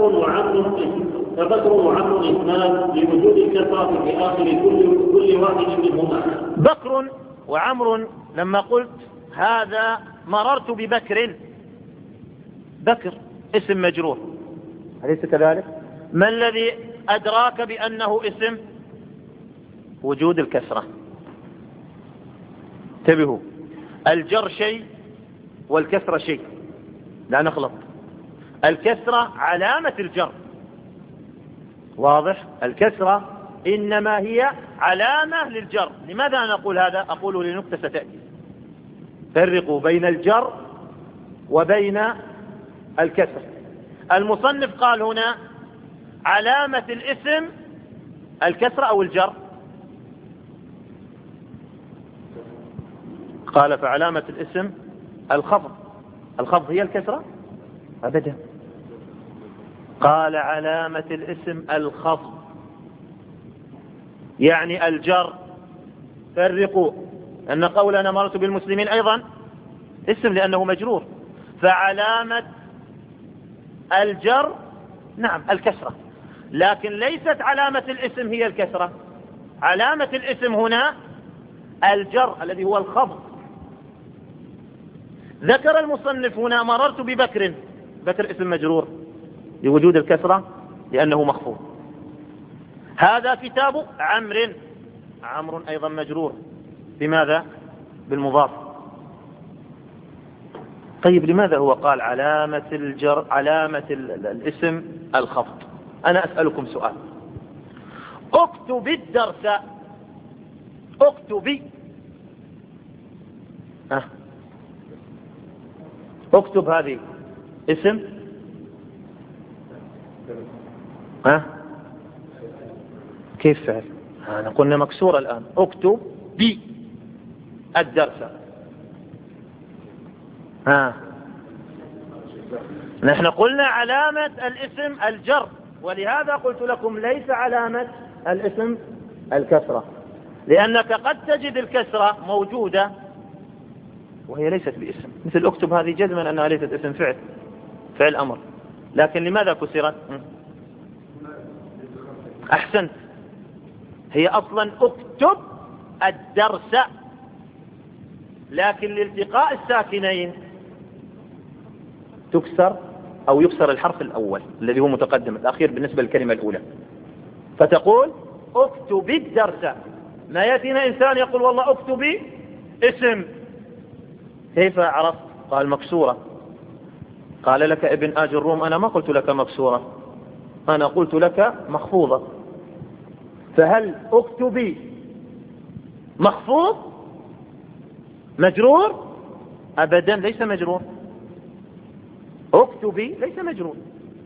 وعمر اثنان لوجود الكسرة في آخر كل واحد منهما. بكر وعمر، لما قلت هذا مررت ببكر، بكر اسم مجرور، أليس كذلك؟ ما الذي أدراك بأنه اسم؟ وجود الكسرة. انتبهوا، الجر شيء والكسرة شيء، لا نخلط. الكسرة علامة الجر، واضح؟ الكسرة إنما هي علامة للجر. لماذا نقول هذا؟ أقوله لنكتة ستأتي. فرقوا بين الجر وبين الكسر. المصنف قال هنا علامة الاسم الكسرة أو الجر؟ قال فعلامة الاسم الخفض. الخفض هي الكسرة؟ أبدا. قال علامة الاسم الخفض، يعني الجر. فرقوا أن قولنا مررت بالمسلمين أيضا اسم لأنه مجرور، فعلامة الجر نعم الكسرة، لكن ليست علامة الاسم هي الكسرة. علامة الاسم هنا الجر الذي هو الخفض. ذكر المصنف هنا مررت ببكر، بكر اسم مجرور لوجود الكسرة لأنه مخفوض. هذا كتاب عمرو، عمرو أيضا مجرور بماذا؟ بالمضاف. طيب لماذا هو قال علامة الجر علامة الاسم الخفض؟ أنا أسألكم سؤال. اكتب الدرس، اكتبي، اكتب هذه اسم كيف فعل؟ أنا قلنا مكسورة الآن. اكتب بي الدرس. نحن قلنا علامة الاسم الجر، ولهذا قلت لكم ليس علامة الاسم الكسرة، لأنك قد تجد الكسرة موجودة وهي ليست باسم، مثل اكتب هذه جزما أنها ليست اسم فعل، فعل أمر، لكن لماذا كسرت؟ أحسنت، هي أصلا اكتب الدرس، لكن لالتقاء الساكنين تكسر أو يكسر الحرف الأول الذي هو متقدم الأخير بالنسبة للكلمة الأولى، فتقول اكتب الدرس. ما يأتينا إنسان يقول والله اكتبي اسم، كيف عرفت؟ قال مكسورة. قال لك ابن آج الروم أنا ما قلت لك مكسورة، أنا قلت لك مخفوضة. فهل اكتبي مخفوض مجرور؟ أبدا ليس مجرور. اكتبي ليس مجرور،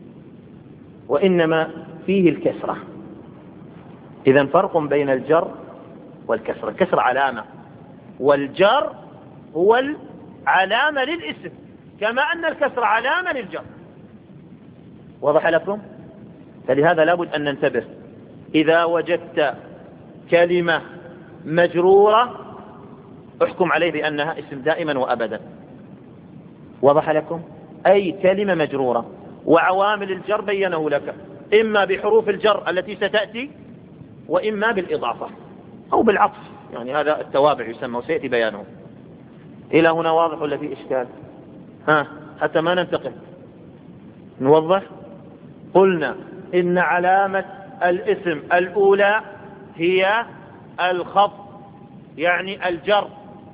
وإنما فيه الكسرة. إذا فرق بين الجر والكسرة. الكسرة علامة، والجر هو العلامة للاسم، كما أن الكسرة علامة للجر. وضح لكم؟ فلهذا لابد أن ننتبه. إذا وجدت كلمة مجرورة احكم عليه بأنها اسم دائما وأبدا. وضح لكم؟ أي كلمة مجرورة، وعوامل الجر بينه لك، إما بحروف الجر التي ستأتي، وإما بالإضافة أو بالعطف، يعني هذا التوابع يسمى وسيأتي بيانه. إلى هنا واضح ولا في إشكال؟ حتى ما ننتقل نوضح. قلنا إن علامة الاسم الأولى هي الخفض يعني الجر،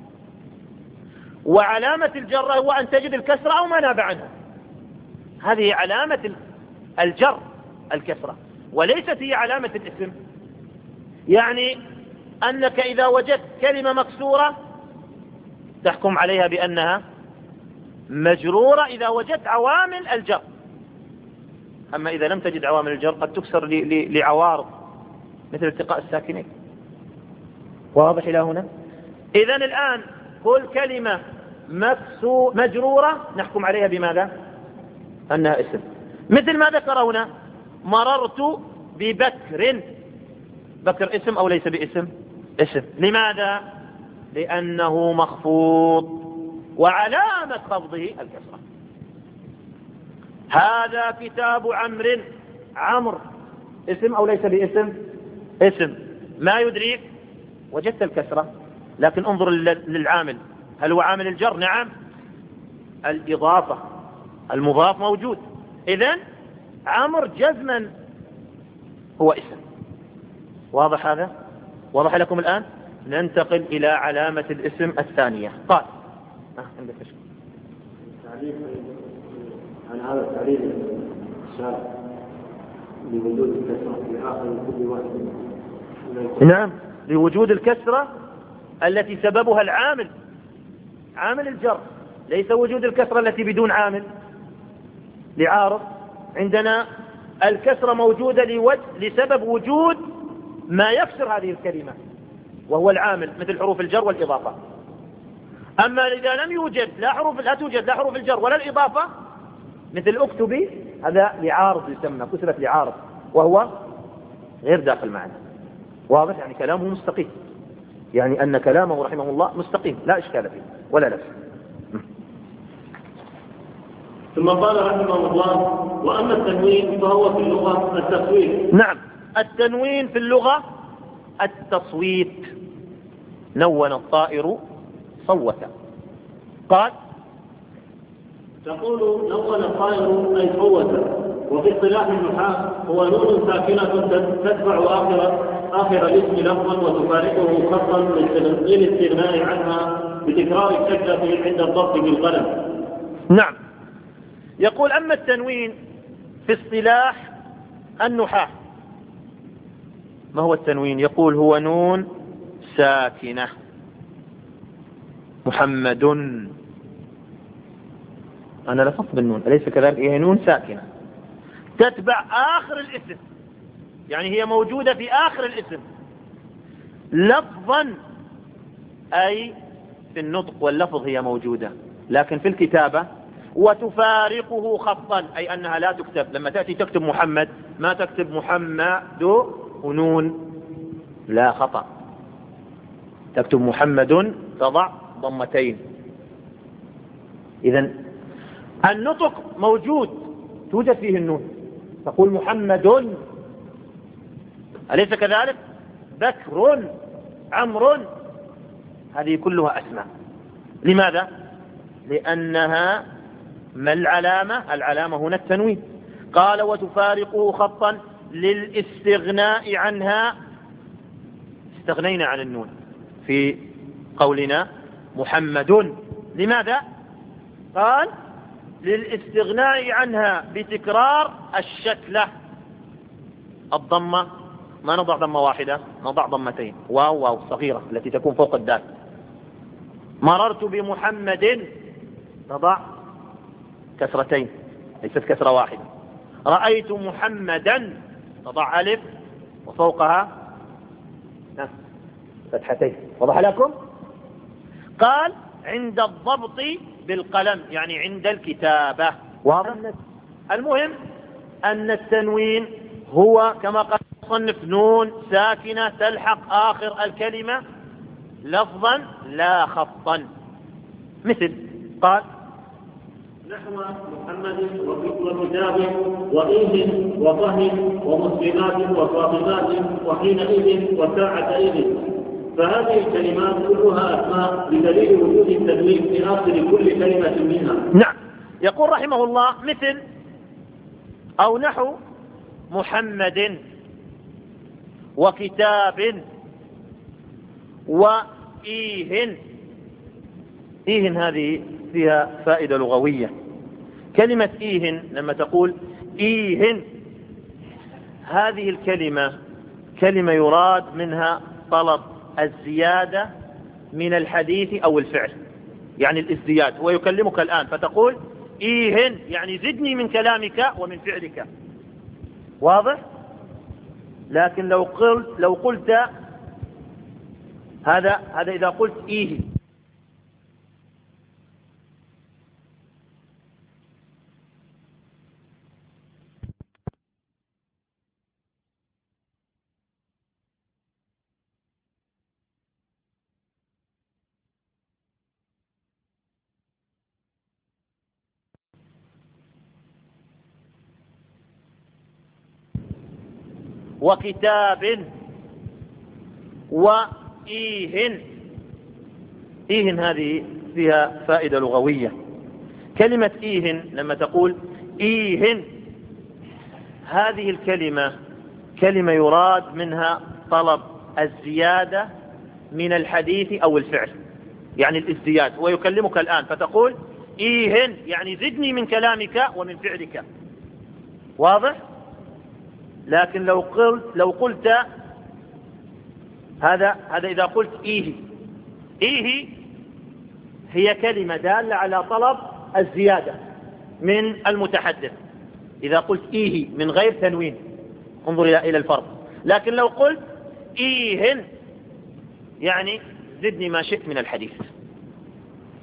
وعلامة الجر هو أن تجد الكسرة أو ما ناب عنها. هذه علامة الجر الكسرة، وليست هي علامة الاسم. يعني أنك إذا وجدت كلمة مكسورة تحكم عليها بأنها مجرورة إذا وجدت عوامل الجر. أما إذا لم تجد عوامل الجر قد تكسر لعوارض مثل التقاء الساكنين. واضح إلى هنا؟ إذن الآن كل كلمة مجرورة نحكم عليها بماذا؟ أنها اسم، مثل ما ذكر هنا مررت ببكر. بكر اسم أو ليس باسم؟ اسم. لماذا؟ لأنه مخفوض وعلامة خفضه الكسرة. هذا كتاب عمرو. عمرو اسم أو ليس باسم؟ اسم. ما يدريك؟ وجدت الكسرة، لكن انظر للعامل، هل هو عامل الجر؟ نعم. الإضافة المضاف موجود، إذن عمرو جزما هو اسم. واضح هذا؟ واضح لكم الآن؟ ننتقل إلى علامة الاسم الثانية. قال عندك اشكال تعريف عن هذا التعريف الشارع لوجود الكسرة في آخر كل واحد. نعم، لوجود الكسرة التي سببها العامل، عامل الجر، ليس وجود الكسرة التي بدون عامل لعارض. عندنا الكسرة موجودة لسبب وجود ما يكسر هذه الكلمة وهو العامل، مثل حروف الجر والإضافة. أما إذا لم يوجد لا توجد لا حروف الجر ولا الإضافة، مثل اكتبي، هذا لعارض يسمى كسرة لعارض، وهو غير داخل معنا. واضح؟ يعني كلامه مستقيم، يعني أن كلامه رحمه الله مستقيم لا إشكال فيه ولا لبس. ثم قال رحمه الله: وأما التنوين فهو في اللغة التصويت. نعم، التنوين في اللغة التصويت. نون الطائر صوتا. قال: تقول نون الطائر أي صوتا، وفي اصطلاح النحاة هو نون ساكنة تتبع آخر الاسم لفظا وتفارقه خطا للاستغناء عنها بتكرار الشكل عند الضبط بالقلم. نعم، يقول: أما التنوين في اصطلاح النحاة، ما هو التنوين؟ يقول: هو نون ساكنة. محمد، أنا لفظت بالنون أليس كذلك؟ هي نون ساكنة تتبع آخر الاسم، يعني هي موجودة في آخر الاسم لفظا، أي في النطق واللفظ هي موجودة، لكن في الكتابة وتفارقه خطا، أي أنها لا تكتب. لما تأتي تكتب محمد ما تكتب محمد ونون، لا، خطأ. تكتب محمد تضع ضمتين. إذن النطق موجود، توجد فيه النون، تقول محمد، أليس كذلك؟ بكر، عمرو، هذه كلها أسماء. لماذا؟ لأنها ما العلامة؟ العلامة هنا التنوين. قال: وتفارقه خطا للاستغناء عنها. استغنينا عن النون في قولنا محمد. لماذا؟ قال: للاستغناء عنها بتكرار الشكلة. الضمة ما نضع ضمة واحدة، نضع ضمتين، واو صغيرة التي تكون فوق الدال. مررت بمحمد، نضع كسرتين ليست كسرة واحدة. رأيت محمدا، نضع ألف وفوقها فتحتين. وضح لكم؟ قال: عند الضبط بالقلم، يعني عند الكتابة. واضح؟ المهم أن التنوين هو كما قال المصنف نون ساكنة تلحق آخر الكلمة لفظا لا خطا. مثل قال: نحو محمد وكتاب وإيه وطه ومسلمات وفاطمات وحينئذ وساعتئذ. فهذه الكلمات كلها أسماء بدليل وجود التنوين في آخر كل كلمة منها. نعم، يقول رحمه الله: مثل أو نحو محمد وكتاب وإيه. إيه هذه فيها فائدة لغوية. كلمة إيه لما تقول إيه، هذه الكلمة كلمة يراد منها طلب الزيادة من الحديث أو الفعل، يعني الازدياد. ويكلمك الآن فتقول إيه، يعني زدني من كلامك ومن فعلك. واضح؟ لكن لو قلت هذا إذا قلت إيه، وكتاب وإيه. إيه هذه فيها فائدة لغوية. كلمة إيه لما تقول إيه، هذه الكلمة كلمة يراد منها طلب الزيادة من الحديث أو الفعل، يعني الازدياد. ويكلمك الآن فتقول إيه، يعني زدني من كلامك ومن فعلك. واضح؟ لكن لو قلت هذا إذا قلت إيه هي كلمة دالة على طلب الزيادة من المتحدث. إذا قلت إيه من غير تنوين، انظر إلى الفرق. لكن لو قلت إيه يعني زدني ما شئت من الحديث.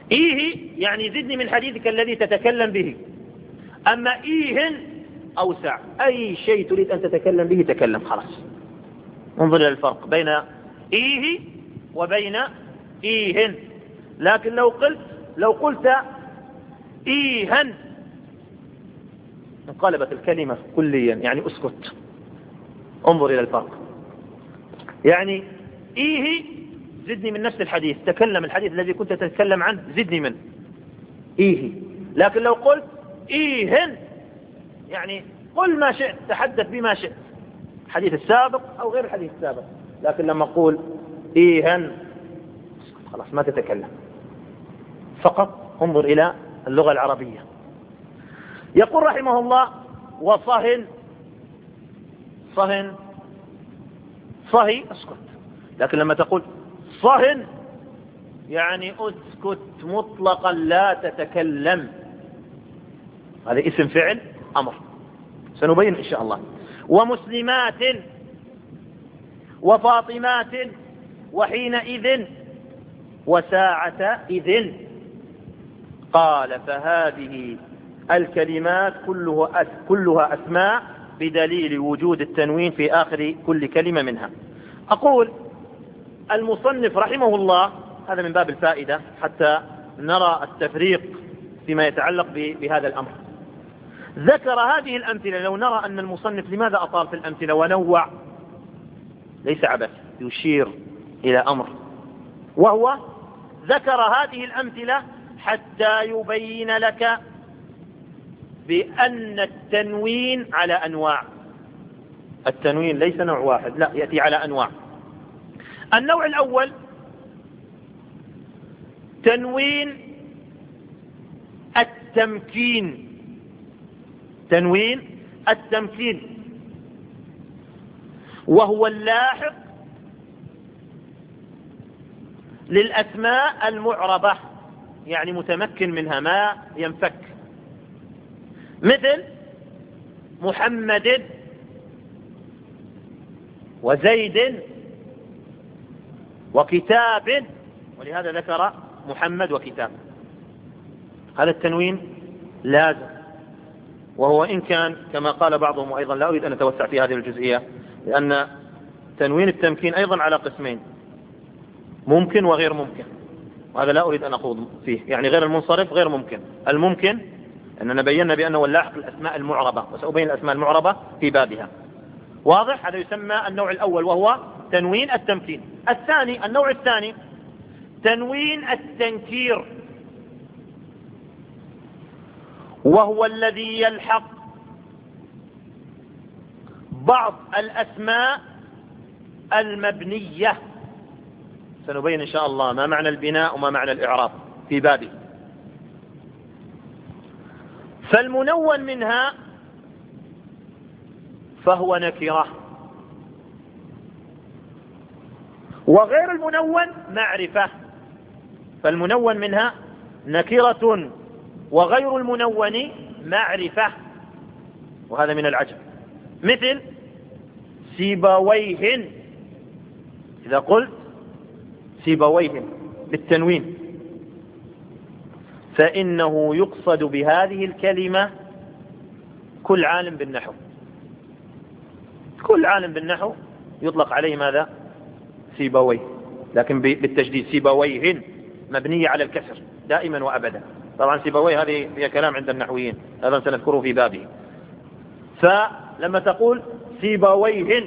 إيه يعني زدني من حديثك الذي تتكلم به. أما إيه أوسع، أي شيء تريد أن تتكلم به تكلم خلاص. انظر إلى الفرق بين إيه وبين إيه. لكن لو قلت إيها انقلبت الكلمة كليا، يعني اسكت. انظر إلى الفرق. يعني إيه زدني من نفس الحديث، تكلم الحديث الذي كنت تتكلم عنه زدني منه إيه. لكن لو قلت إيه يعني قل ما شئت، تحدث بما شئت، الحديث السابق أو غير الحديث السابق. لكن لما أقول إيه خلاص ما تتكلم. فقط انظر إلى اللغة العربية. يقول رحمه الله: وصهن، صهي اسكت. لكن لما تقول صهن يعني اسكت مطلقا لا تتكلم. هذا اسم فعل أمر، سنبين إن شاء الله. ومسلمات وفاطمات وحينئذ وساعة إذن. قال: فهذه الكلمات كلها أسماء بدليل وجود التنوين في آخر كل كلمة منها. أقول المصنف رحمه الله، هذا من باب الفائدة حتى نرى التفريق فيما يتعلق بهذا الأمر. ذكر هذه الأمثلة، لو نرى أن المصنف لماذا أطال في الأمثلة ونوع، ليس عبث، يشير إلى أمر، وهو ذكر هذه الأمثلة حتى يبين لك بأن التنوين على أنواع. التنوين ليس نوع واحد، لا، يأتي على أنواع. النوع الأول تنوين التمكين، تنوين التمكين، وهو اللاحق للأسماء المعربة، يعني متمكن منها ما ينفك، مثل محمد وزيد وكتاب، ولهذا ذكر محمد وكتاب. هذا التنوين لازم، وهو إن كان كما قال بعضهم، وأيضا لا أريد أن أتوسع في هذه الجزئية، لأن تنوين التمكين أيضا على قسمين: ممكن وغير ممكن، وهذا لا أريد أن أخوض فيه، يعني غير المنصرف غير ممكن. الممكن أننا بينا بأنه اللاحق الأسماء المعربة، وسأبين الأسماء المعربة في بابها، واضح؟ هذا يسمى النوع الأول، وهو تنوين التمكين. الثاني، النوع الثاني تنوين التنكير، وهو الذي يلحق بعض الأسماء المبنية. سنبين إن شاء الله ما معنى البناء وما معنى الإعراب في بابه. فالمنون منها فهو نكرة، وغير المنون معرفة. فالمنون منها نكرة وغير المنون معرفة، وهذا من العجب. مثل سيبويهن، إذا قلت سيبويهن بالتنوين فإنه يقصد بهذه الكلمة كل عالم بالنحو. كل عالم بالنحو يطلق عليه ماذا؟ سيبويه، لكن بالتجديد سيبويهن مبنية على الكسر دائما وأبدا. طبعا سيبويه هذه هي كلام عند النحويين، هذا سنذكره في بابه. فلما تقول سيبويهن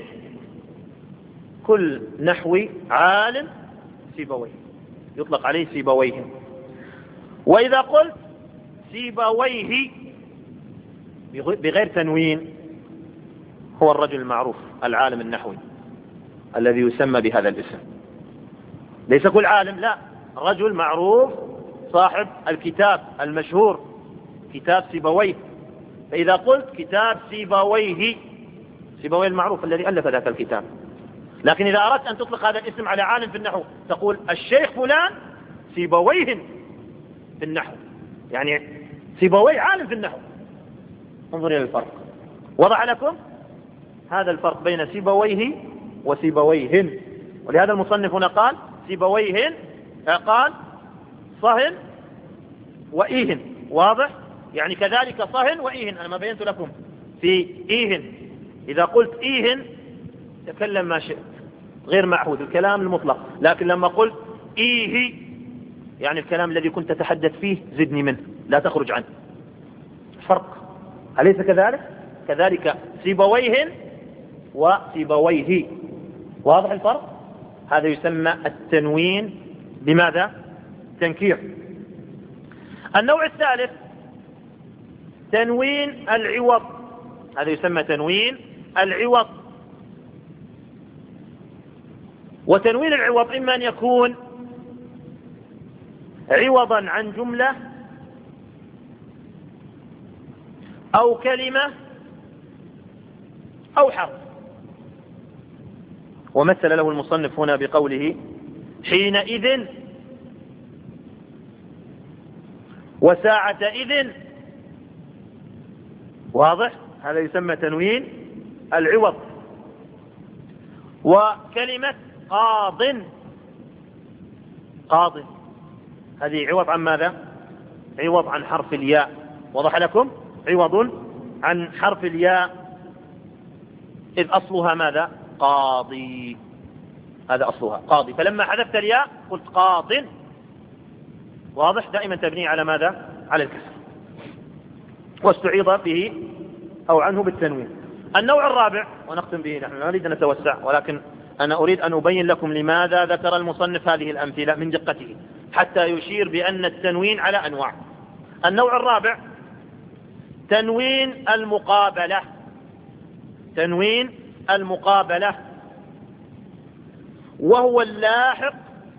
كل نحوي عالم سيبويه يطلق عليه سيبويهن. وإذا قلت سيبويه بغير تنوين هو الرجل المعروف العالم النحوي الذي يسمى بهذا الاسم. ليس كل عالم، لا، رجل معروف صاحب الكتاب المشهور كتاب سيبويه. فإذا قلت كتاب سيبويه، سيبويه المعروف الذي ألف ذاك الكتاب. لكن إذا أردت أن تطلق هذا الاسم على عالم في النحو تقول الشيخ فلان سيبويه في النحو، يعني سيبويه عالم في النحو. انظر إلى الفرق، وضع لكم هذا الفرق بين سيبويه وسيبويهن. ولهذا المصنف هنا قال سيبويهن، قال صهن وإيهن. واضح؟ يعني كذلك صهن وإيهن. أنا ما بينت لكم في إيهن. إذا قلت إيهن تكلم ما شئت، غير معهود الكلام المطلق. لكن لما قلت إيه يعني الكلام الذي كنت تتحدث فيه زدني منه، لا تخرج عنه. فرق، أليس كذلك؟ كذلك سيبويهن وسيبويه. واضح الفرق؟ هذا يسمى التنوين بماذا؟ تنكير. النوع الثالث تنوين العوض، هذا يسمى تنوين العوض. وتنوين العوض إما أن يكون عوضا عن جملة أو كلمة أو حرف. ومثل له المصنف هنا بقوله حينئذ وساعة إذن. واضح؟ هذا يسمى تنوين العوض. وكلمة قاض، قاض هذه عوض عن ماذا؟ عوض عن حرف الياء. وضح لكم؟ عوض عن حرف الياء، إذ أصلها ماذا؟ قاضي، هذا أصلها قاضي، فلما حذفت الياء قلت قاض. واضح؟ دائما تبني على ماذا؟ على الكسر، واستعيض به أو عنه بالتنوين. النوع الرابع ونختم به، نحن لا نريد أن نتوسع، ولكن أنا أريد أن أبين لكم لماذا ذكر المصنف هذه الأمثلة من دقته، حتى يشير بأن التنوين على أنواع. النوع الرابع تنوين المقابلة. تنوين المقابلة وهو اللاحق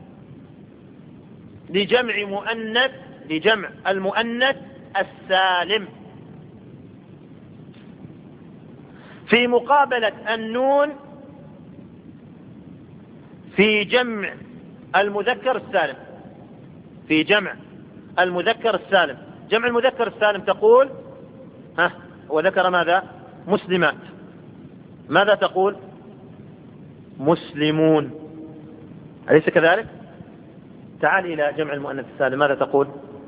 لجمع المؤنث السالم في مقابلة النون في جمع المذكر السالم. في جمع المذكر السالم. جمع المذكر السالم تقول هو ذكر ماذا؟ مسلمات. ماذا تقول؟ مسلمون، أليس كذلك؟ تعال إلى جمع المؤنث السالم، ماذا تقول؟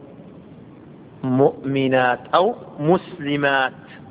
مؤمنات أو مسلمات.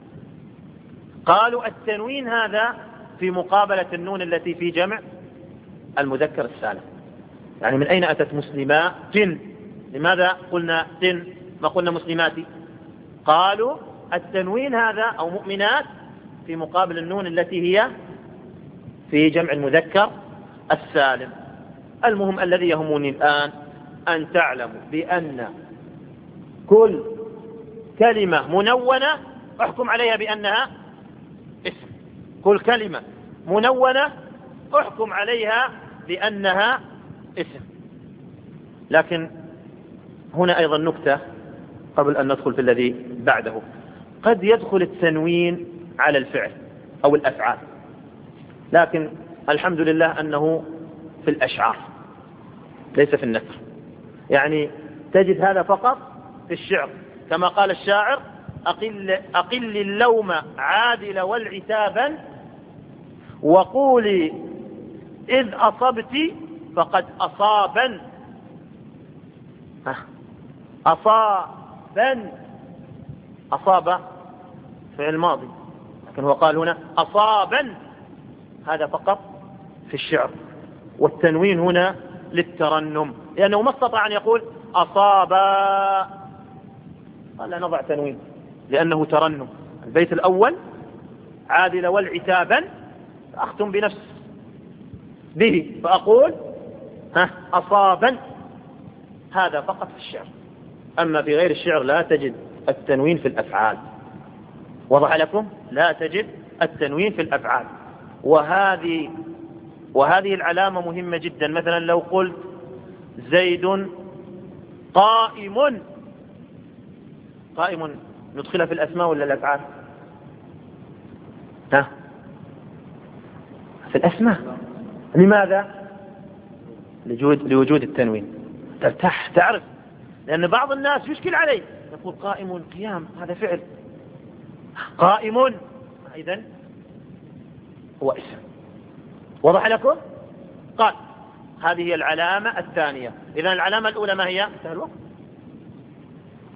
قالوا التنوين هذا في مقابلة النون التي في جمع المذكر السالم. يعني من أين أتت مسلمات؟ لماذا قلنا تن ما قلنا مسلمات؟ قالوا التنوين هذا أو مؤمنات في مقابل النون التي هي في جمع المذكر السالم. المهم الذي يهمني الآن أن تعلموا بأن كل كلمة منونة أحكم عليها بأنها اسم. كل كلمة منونة أحكم عليها بأنها اسم. لكن هنا أيضا نكتة قبل أن ندخل في الذي بعده. قد يدخل التنوين على الفعل أو الأفعال، لكن الحمد لله أنه في الأشعار ليس في النثر. يعني تجد هذا فقط في الشعر، كما قال الشاعر أقل اللوم عادل والعتابا وقولي إذ أصبت فقد أصابا. أصابا، أصاب فعل ماضي، لكن هو قال هنا أصابا، هذا فقط في الشعر. والتنوين هنا للترنم، لأنه ما استطاع أن يقول أصابا، قال لا نضع تنوين لأنه ترنم. البيت الأول عادل والعتابا أختم بنفس به فأقول أصابا، هذا فقط في الشعر. أما في غير الشعر لا تجد التنوين في الأفعال. وضح لكم؟ لا تجد التنوين في الأفعال. وهذه العلامة مهمة جدا. مثلا لو قلت زيد قائم، قائم ندخلها في الأسماء ولا الأفعال؟ في الأسماء. لماذا؟ لوجود التنوين. ترتاح تعرف، لأن بعض الناس يشكل عليه يقول قائم قيام هذا فعل، قائم إذن هو اسم. وضح لكم؟ قال هذه هي العلامة الثانية. إذن العلامة الأولى ما هي؟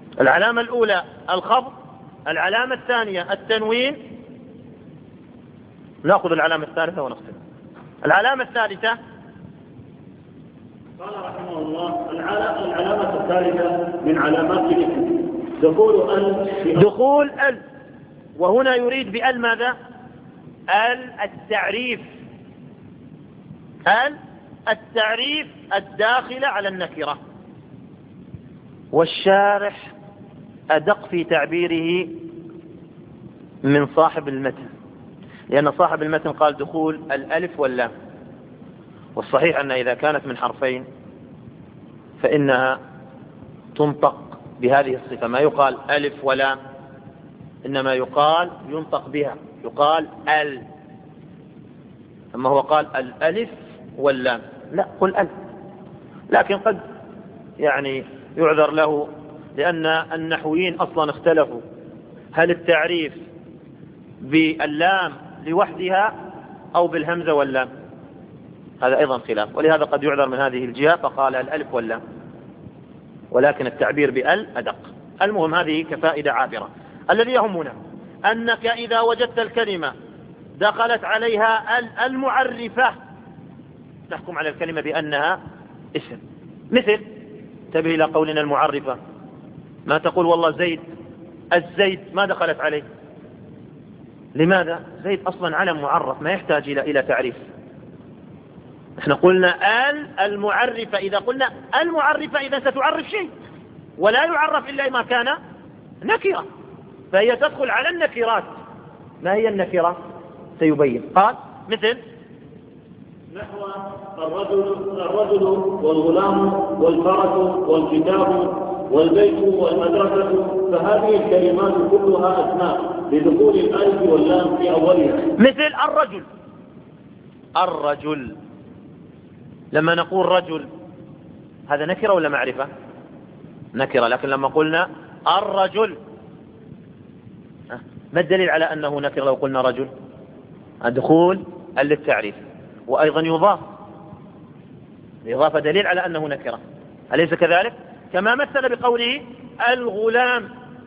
العلامة الأولى الخفض، العلامة الثانية التنوين. نأخذ العلامة الثالثة ونفصل. العلامة الثالثة قال رحمه الله العلامة الثالثة من علامات الاسم دخول ال، وهنا يريد بال ماذا؟ التعريف، التعريف الداخل على النكرة. والشارح أدق في تعبيره من صاحب المتن، لأن صاحب المتن قال دخول الألف واللام، والصحيح أن إذا كانت من حرفين فإنها تنطق بهذه الصفة، ما يقال ألف ولام، إنما ينطق بها، يقال ال. أما هو قال الألف واللام، لا قل ال. لكن قد يعني يعذر له، لأن النحويين أصلا اختلفوا هل التعريف باللام لوحدها أو بالهمزة واللام، هذا أيضا خلاف، ولهذا قد يعذر من هذه الجهة فقال الألف واللام، ولكن التعبير بال أدق. المهم هذه كفائدة عابرة. الذي يهمنا أنك إذا وجدت الكلمة دخلت عليها المعرفة تحكم على الكلمة بأنها اسم. مثل انتبه إلى قولنا المعرفة، ما تقول والله زيد، الزيد ما دخلت عليه. لماذا؟ زيد أصلا علم معرف ما يحتاج إلى تعريف. احنا قلنا المعرفة، إذا قلنا المعرفة إذا ستعرف شيء، ولا يعرف إلا ما كان نكرة، فهي تدخل على النكرات. ما هي النكرة؟ سيبين. قال مثل نحو الرجل والغلام والفرس والكتاب والبيت والمدرسة، فهذه الكلمات كلها أسماء لدخول الألف واللام في أولها. مثل الرجل لما نقول رجل هذا نكرة ولا معرفة؟ نكرة. لكن لما قلنا الرجل ما الدليل على أنه نكرة؟ لو قلنا رجل الدخول للتعريف، وأيضا يضاف، الإضافة دليل على أنه نكرة، أليس كذلك؟ كما مثل بقوله الغلام.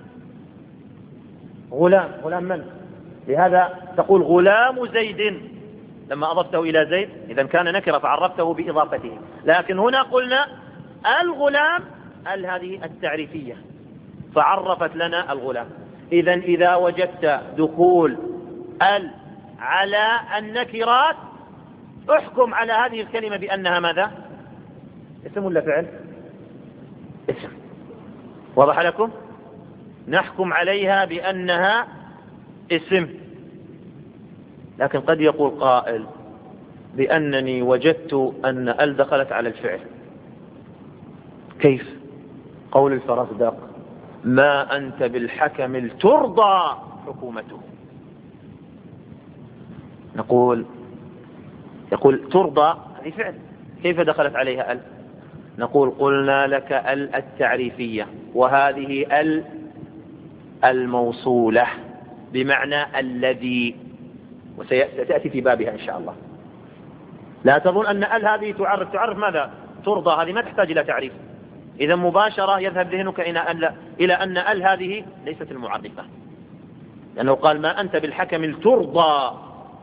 غلام من؟ لهذا تقول غلام زيد لما أضفته إلى زيد، إذا كان نكرة فعرفته بإضافته. لكن هنا قلنا الغلام، هذه التعريفية فعرفت لنا الغلام. إذا وجدت دخول على النكرات احكم على هذه الكلمة بأنها ماذا؟ اسم ولا فعل؟ اسم. واضح لكم؟ نحكم عليها بأنها اسم. لكن قد يقول قائل بأنني وجدت أن ال دخلت على الفعل. كيف؟ قول الفرزدق ما أنت بالحكم ترضى حكومته. يقول ترضى هذه فعل، كيف دخلت عليها ال؟ نقول قلنا لك ال التعريفية، وهذه ال الموصولة بمعنى الذي، وستأتي في بابها إن شاء الله. لا تظن أن ال هذه تعرف ماذا؟ ترضى، هذه ما تحتاج إلى تعريف. إذا مباشرة يذهب ذهنك إلى أن ال هذه ليست المعرفة، لأنه قال ما أنت بالحكم ترضى،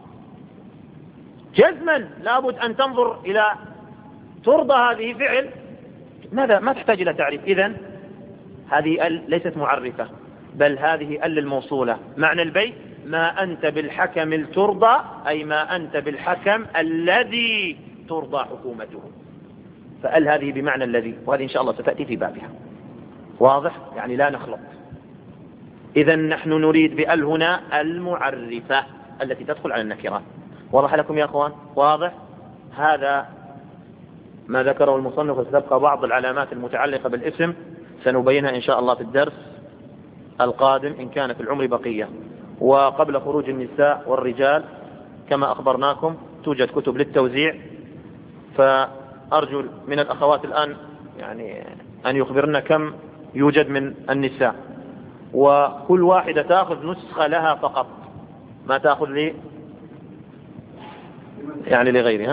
جزما لابد أن تنظر إلى ترضى هذه فعل ماذا؟ ما تحتاج إلى تعريف. إذن هذه ال ليست معرفة، بل هذه ال الموصولة. معنى البيت ما أنت بالحكم ترضى، أي ما أنت بالحكم الذي ترضى حكومته، فال هذه بمعنى الذي، وهذه إن شاء الله ستأتي في بابها. واضح؟ يعني لا نخلط. إذن نحن نريد بال هنا المعرفة التي تدخل على النكرات. واضح لكم يا أخوان؟ واضح؟ هذا ما ذكره المصنف، وستبقى بعض العلامات المتعلقة بالاسم سنبينها إن شاء الله في الدرس القادم إن كان في العمر بقية. وقبل خروج النساء والرجال كما أخبرناكم توجد كتب للتوزيع، فأرجو من الأخوات الآن يعني أن يخبرنا كم يوجد من النساء، وكل واحدة تأخذ نسخة لها فقط، ما تأخذ لي يعني لغيرها.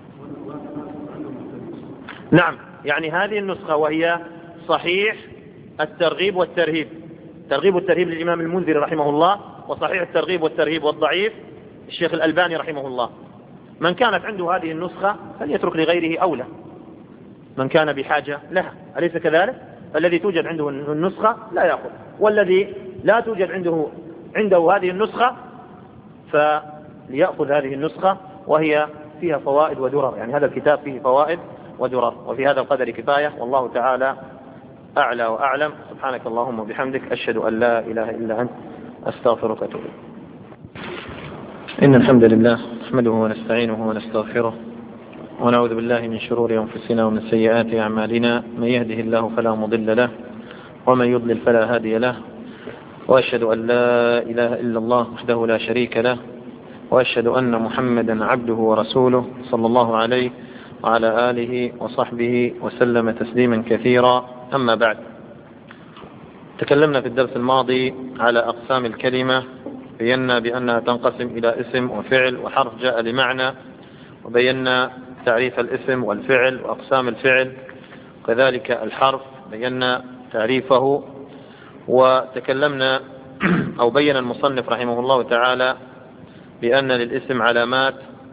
نعم، يعني هذه النسخة وهي صحيح الترغيب والترهيب. الترغيب والترهيب للإمام المنذري رحمه الله، وصحيح الترغيب والترهيب والضعيف الشيخ الألباني رحمه الله. من كانت عنده هذه النسخة فليترك لغيره أولى، من كان بحاجة لها، أليس كذلك؟ الذي توجد عنده النسخة لا يأخذ، والذي لا توجد عنده هذه النسخة فليأخذ هذه النسخة، وهي فيها فوائد ودرر. يعني هذا الكتاب فيه فوائد ودرر. وفي هذا القدر كفاية، والله تعالى أعلى وأعلم. سبحانك اللهم وبحمدك، أشهد أن لا إله إلا أنت، أستغفرك وأتوب إليك. إن الحمد لله نحمده ونستعينه ونستغفره، ونعوذ بالله من شرور أنفسنا ومن سيئات أعمالنا، من يهده الله فلا مضل له، ومن يضلل فلا هادي له، وأشهد أن لا إله إلا الله وحده لا شريك له، وأشهد أن محمدا عبده ورسوله صلى الله عليه وعلى آله وصحبه وسلم تسليما كثيرا. أما بعد، تكلمنا في الدرس الماضي على أقسام الكلمة، بينا بأنها تنقسم إلى اسم وفعل وحرف جاء لمعنى، وبينا تعريف الاسم والفعل وأقسام الفعل، كذلك الحرف بينا تعريفه. وتكلمنا أو بين المصنف رحمه الله تعالى بأن للاسم علامات،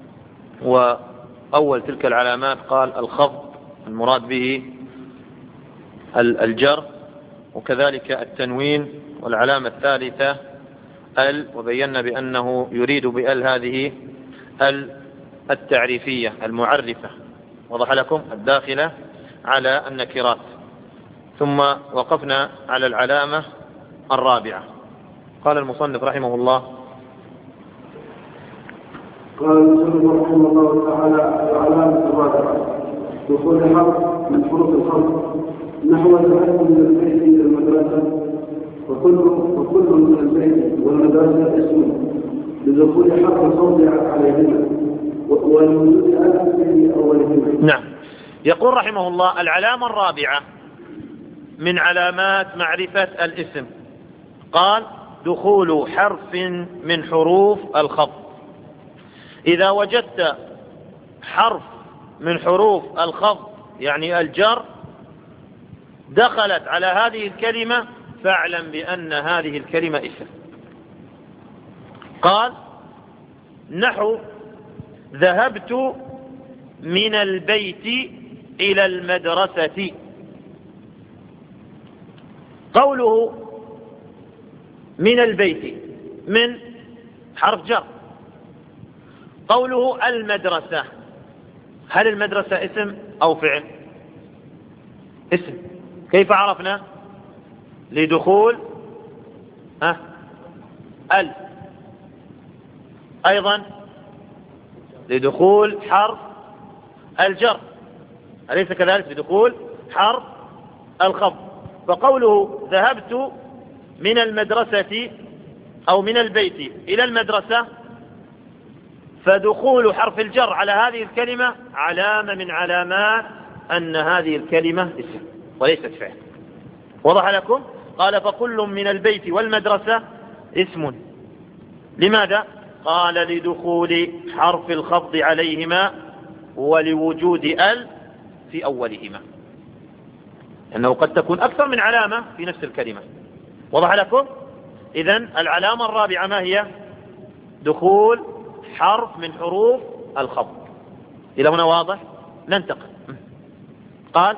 وأول تلك العلامات قال الخفض، المراد به الجر، وكذلك التنوين، والعلامة الثالثة ال، وبينا بأنه يريد بال هذه التعريفية المعرفة، وضح لكم، الداخلة على النكرات. ثم وقفنا على العلامة الرابعة. قال المصنف رحمه الله: قال المصنف رحمه الله تعالى: العلامة الرابعة دخول حرف من حروف الخمس، نحو الذهاب من البيت إلى المدرسة، وكل من البيت والمدرسة اسم لدخول حرف الصوت عليهما ولوجود ألف في أولهما. نعم. يقول رحمه الله: العلامة الرابعة من علامات معرفة الاسم، قال: دخول حرف من حروف الخفض. إذا وجدت حرف من حروف الخفض يعني الجر دخلت على هذه الكلمة فاعلم بأن هذه الكلمة اسم. قال: نحو ذهبت من البيت إلى المدرسة. قوله من البيت من حرف جر، قوله المدرسة، هل المدرسة اسم أو فعل؟ اسم. كيف عرفنا؟ لدخول ال، أيضا لدخول حرف الجر، أليس كذلك؟ لدخول حرف الخفض. فقوله ذهبت من المدرسة أو من البيت إلى المدرسة، فدخول حرف الجر على هذه الكلمة علامة من علامات أن هذه الكلمة اسم وليست فعل. وضح لكم؟ قال: فكل من البيت والمدرسة اسم. لماذا؟ قال: لدخول حرف الخفض عليهما ولوجود ال في أولهما، أنه قد تكون أكثر من علامة في نفس الكلمة. وضح لكم؟ إذن العلامة الرابعة ما هي؟ دخول حرف من حروف الخفض. إلى هنا واضح؟ ننتقل. قال: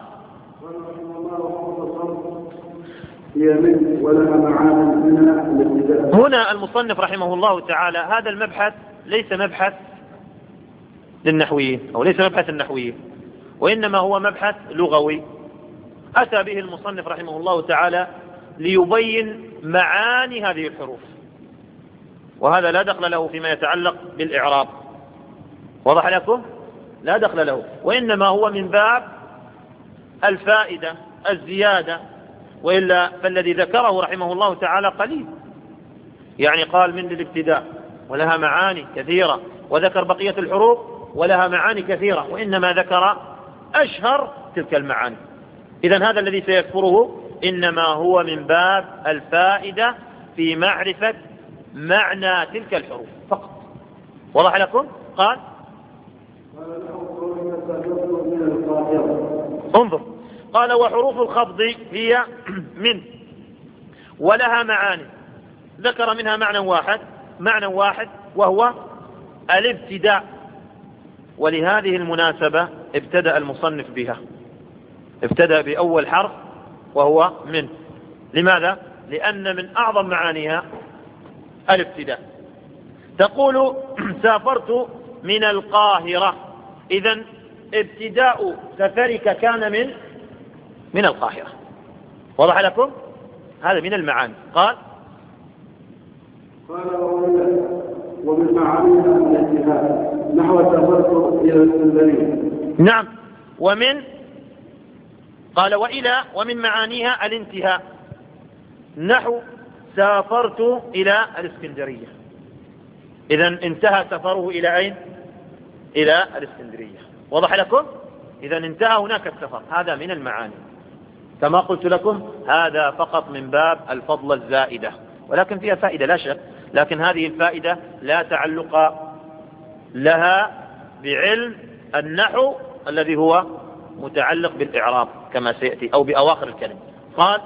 هنا المصنف رحمه الله تعالى، هذا المبحث ليس مبحث للنحويين أو ليس مبحث النحويين، وإنما هو مبحث لغوي أتى به المصنف رحمه الله تعالى ليبين معاني هذه الحروف، وهذا لا دخل له فيما يتعلق بالإعراب. وضح لكم؟ لا دخل له، وإنما هو من باب الفائدة الزيادة، وإلا فالذي ذكره رحمه الله تعالى قليل، يعني قال من الابتداء ولها معاني كثيرة، وذكر بقية الحروف ولها معاني كثيرة، وإنما ذكر أشهر تلك المعاني. إذن هذا الذي سيذكره إنما هو من باب الفائدة في معرفة معنى تلك الحروف فقط. وضح لكم؟ قال: انظر، قال وحروف الخفض هي من ولها معاني، ذكر منها معنى واحد وهو الابتداء، ولهذه المناسبة ابتدأ المصنف بها، ابتدأ بأول حرف وهو من. لماذا؟ لأن من أعظم معانيها الابتداء. تقول سافرت من القاهرة، إذن ابتداء سفرك كان من القاهرة. وضح لكم؟ هذا من المعاني. قال ومن معانيها الانتهاء نحو سافرت إلى الإسكندرية. نعم. قال وإلى ومن معانيها الانتهاء نحو سافرت إلى الإسكندرية. إذن انتهى سفره إلى أين؟ إلى الإسكندرية. وضح لكم؟ إذن انتهى هناك السفر. هذا من المعاني. كما قلت لكم هذا فقط من باب الفضل الزائدة، ولكن فيها فائدة لا شك، لكن هذه الفائدة لا تعلق لها بعلم النحو الذي هو متعلق بالإعراب كما سيأتي، أو بأواخر الكلمة. قال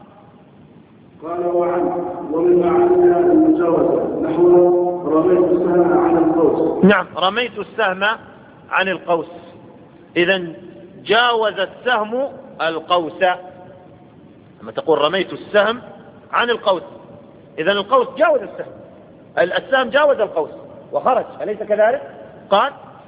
ومن معانيها المجاوزة نحو رميت السهم عن القوس. نعم، رميت السهم عن القوس. إذن جاوز السهم القوس. لما تقول رميت السهم عن القوس، إذن القوس جاوز السهم، السهم جاوز القوس وخرج، أليس كذلك؟ قال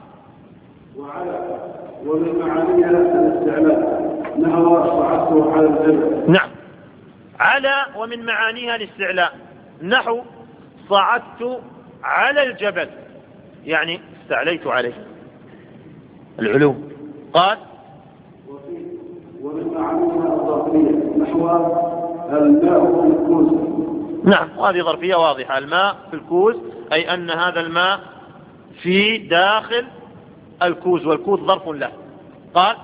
ومن معانيها الاستعلاء نحو صعدت على الجبل. نعم، على ومن معانيها الاستعلاء نحو صعدت على الجبل، يعني استعليت عليه، العلو. قال ومن معانيها الظرفية نحو الماء في الكوز. نعم، هذه ظرفية واضحة، الماء في الكوز، أي أن هذا الماء في داخل الكوز، والكوز ظرف له. قال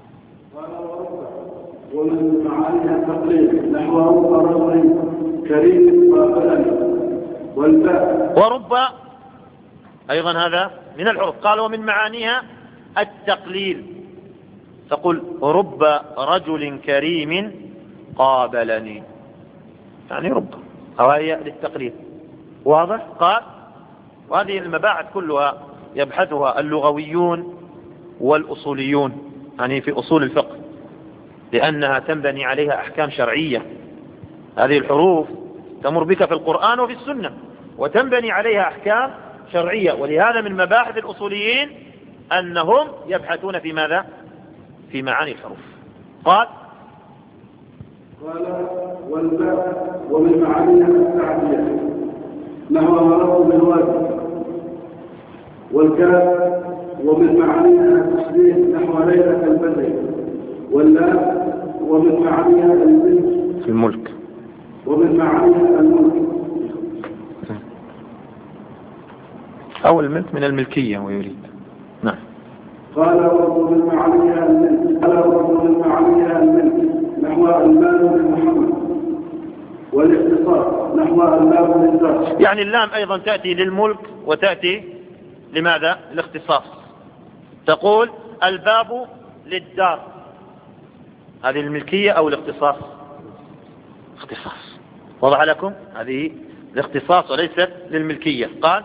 ومن معانيها التقليل نحو رجل كريم وبلد. والباء ورب أيضا هذا من الحروف. قال ومن معانيها التقليل، تقول رب رجل كريم قابلني، يعني رب، أو هي للتقليل. واضح؟ قال وهذه المباحث كلها يبحثها اللغويون والأصوليون، يعني في أصول الفقه، لأنها تنبني عليها أحكام شرعية. هذه الحروف تمر بك في القرآن وفي السنة، وتنبني عليها أحكام شرعية، ولهذا من مباحث الأصوليين أنهم يبحثون في ماذا؟ في معاني الحروف. قال والباء ومن معانيها التعدية نحو مرض بالوادي. والكاف ومن معانيها التشبيه نحو ليلة البدر. واللام ومن معانيها الملك. ومن معانيها الملك أو الملك من الملكية ويريد. نعم. قال ومن معانيها الملك. ومن معانيها الملك نحو المال لمحمد. والاختصار نحو اللام للذات، يعني اللام أيضا تأتي للملك وتأتي لماذا؟ الاختصاص. تقول الباب للدار، هذه الملكية أو الاختصاص؟ اختصاص. وضع لكم هذه الاختصاص وليست للملكية. قال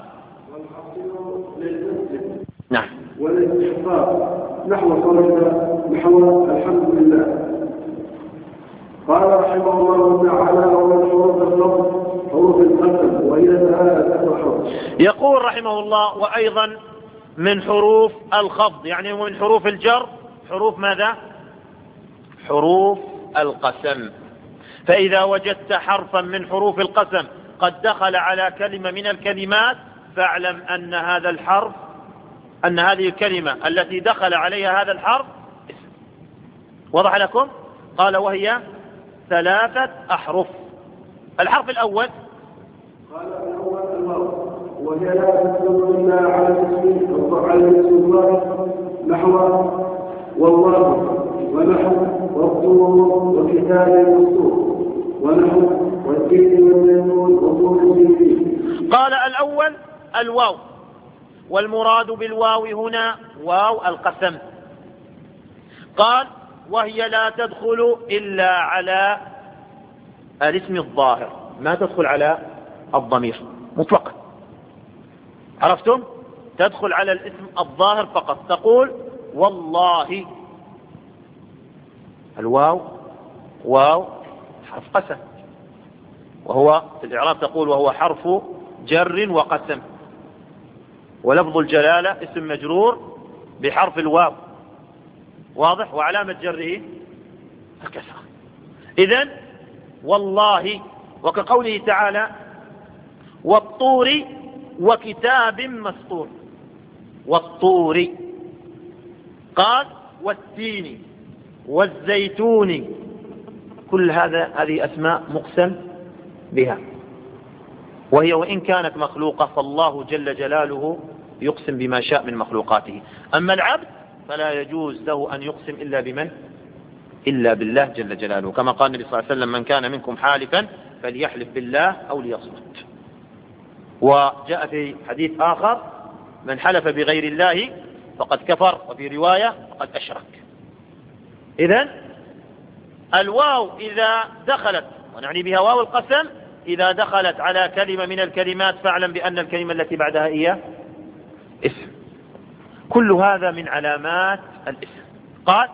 نعم. والاختصار نحو نحو الحمد لله. قال رحمه الله تعالى ومن حروف اللفظ حروف القسم وهي 3 حروف. يقول رحمه الله وأيضا من حروف الخفض، يعني من حروف الجر حروف ماذا؟ حروف القسم. فإذا وجدت حرفا من حروف القسم قد دخل على كلمة من الكلمات فاعلم أن هذا الحرف، أن هذه الكلمة التي دخل عليها هذا الحرف اسم. وضح لكم؟ قال وهي 3 أحرف. الحرف الأول قال الأول الواو، وهي لا تدل إلا على الاسم أو على الاسم الله نحو والله ونحو والطور وكتاب والطور ونحو والدين والزيتون وطور الزيتون. قال الأول الواو، والمراد بالواو هنا واو القسم. قال وهي لا تدخل إلا على الاسم الظاهر، ما تدخل على الضمير مطلقا. عرفتم؟ تدخل على الاسم الظاهر فقط. تقول والله، الواو واو حرف قسم، وهو في الإعراب تقول وهو حرف جر وقسم، ولفظ الجلالة اسم مجرور بحرف الواو، واضح، وعلامة جره الكسرة. إذن والله، وكقوله تعالى والطور وكتاب مسطور، والطور، قال والتين والزيتون، كل هذه أسماء مقسم بها، وهي وإن كانت مخلوقة فالله جل جلاله يقسم بما شاء من مخلوقاته. أما العبد فلا يجوز له أن يقسم إلا بمن؟ إلا بالله جل جلاله، كما قال النبي صلى الله عليه وسلم من كان منكم حالفا فليحلف بالله أو ليصمت. وجاء في حديث آخر من حلف بغير الله فقد كفر، وفي رواية فقد أشرك. إذن الواو إذا دخلت، ونعني بها واو القسم، إذا دخلت على كلمة من الكلمات فاعلم بأن الكلمة التي بعدها هي اسم. كل هذا من علامات الاسم. قال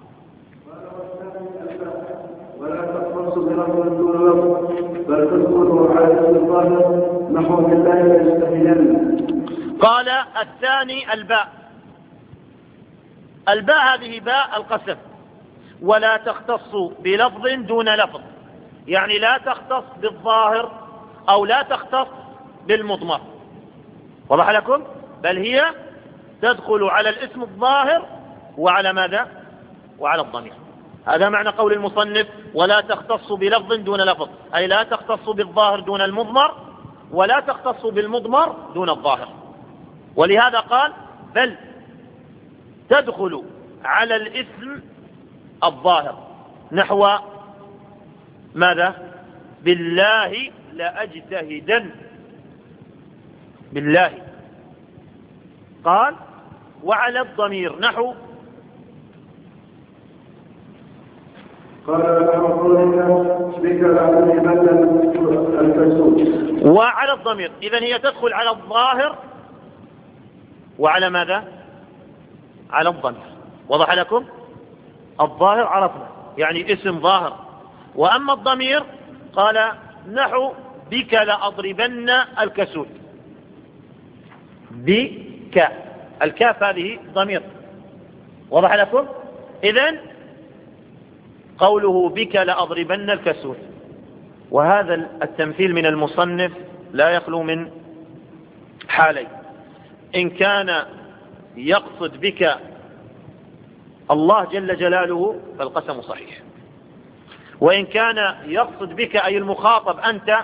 ولا تختص بلفظ دون لفظ بل تدخل على اسم الظاهر نحو بالله يستهلن. قال الثاني الباء. الباء هذه باء القسم، ولا تختص بلفظ دون لفظ، يعني لا تختص بالظاهر أو لا تختص بالمضمر، وضح لكم؟ بل هي تدخل على الاسم الظاهر وعلى ماذا؟ وعلى الضمير. هذا معنى قول المصنف ولا تختص بلفظ دون لفظ، أي لا تختص بالظاهر دون المضمر، ولا تختص بالمضمر دون الظاهر. ولهذا قال بل تدخل على الاسم الظاهر نحو ماذا؟ بالله لأجتهدن، بالله. قال وعلى الضمير نحو وعلى الضمير. إذن هي تدخل على الظاهر وعلى ماذا؟ على الضمير. وضح لكم؟ الظاهر عرفنا يعني اسم ظاهر، وأما الضمير قال نحو بك لأضربن الكسول. بك، الكاف هذه ضمير، وضح لكم؟ إذن قوله بك لأضربن الكسول. وهذا التمثيل من المصنف لا يخلو من حالين: إن كان يقصد بك الله جل جلاله فالقسم صحيح، وإن كان يقصد بك أي المخاطب أنت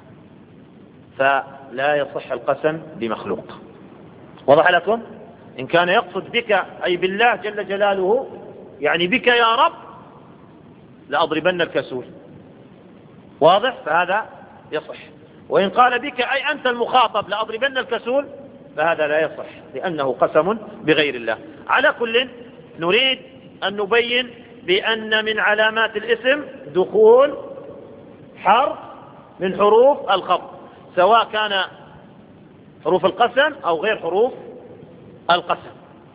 فلا يصح القسم بمخلوق. وضح لكم؟ إن كان يقصد بك أي بالله جل جلاله، يعني بك يا رب لأضربن الكسول، واضح؟ فهذا يصح. وإن قال بك أي أنت المخاطب لأضربن الكسول فهذا لا يصح، لأنه قسم بغير الله. على كل نريد أن نبين بأن من علامات الاسم دخول حرف من حروف الخفض، سواء كان حروف القسم أو غير حروف القسم.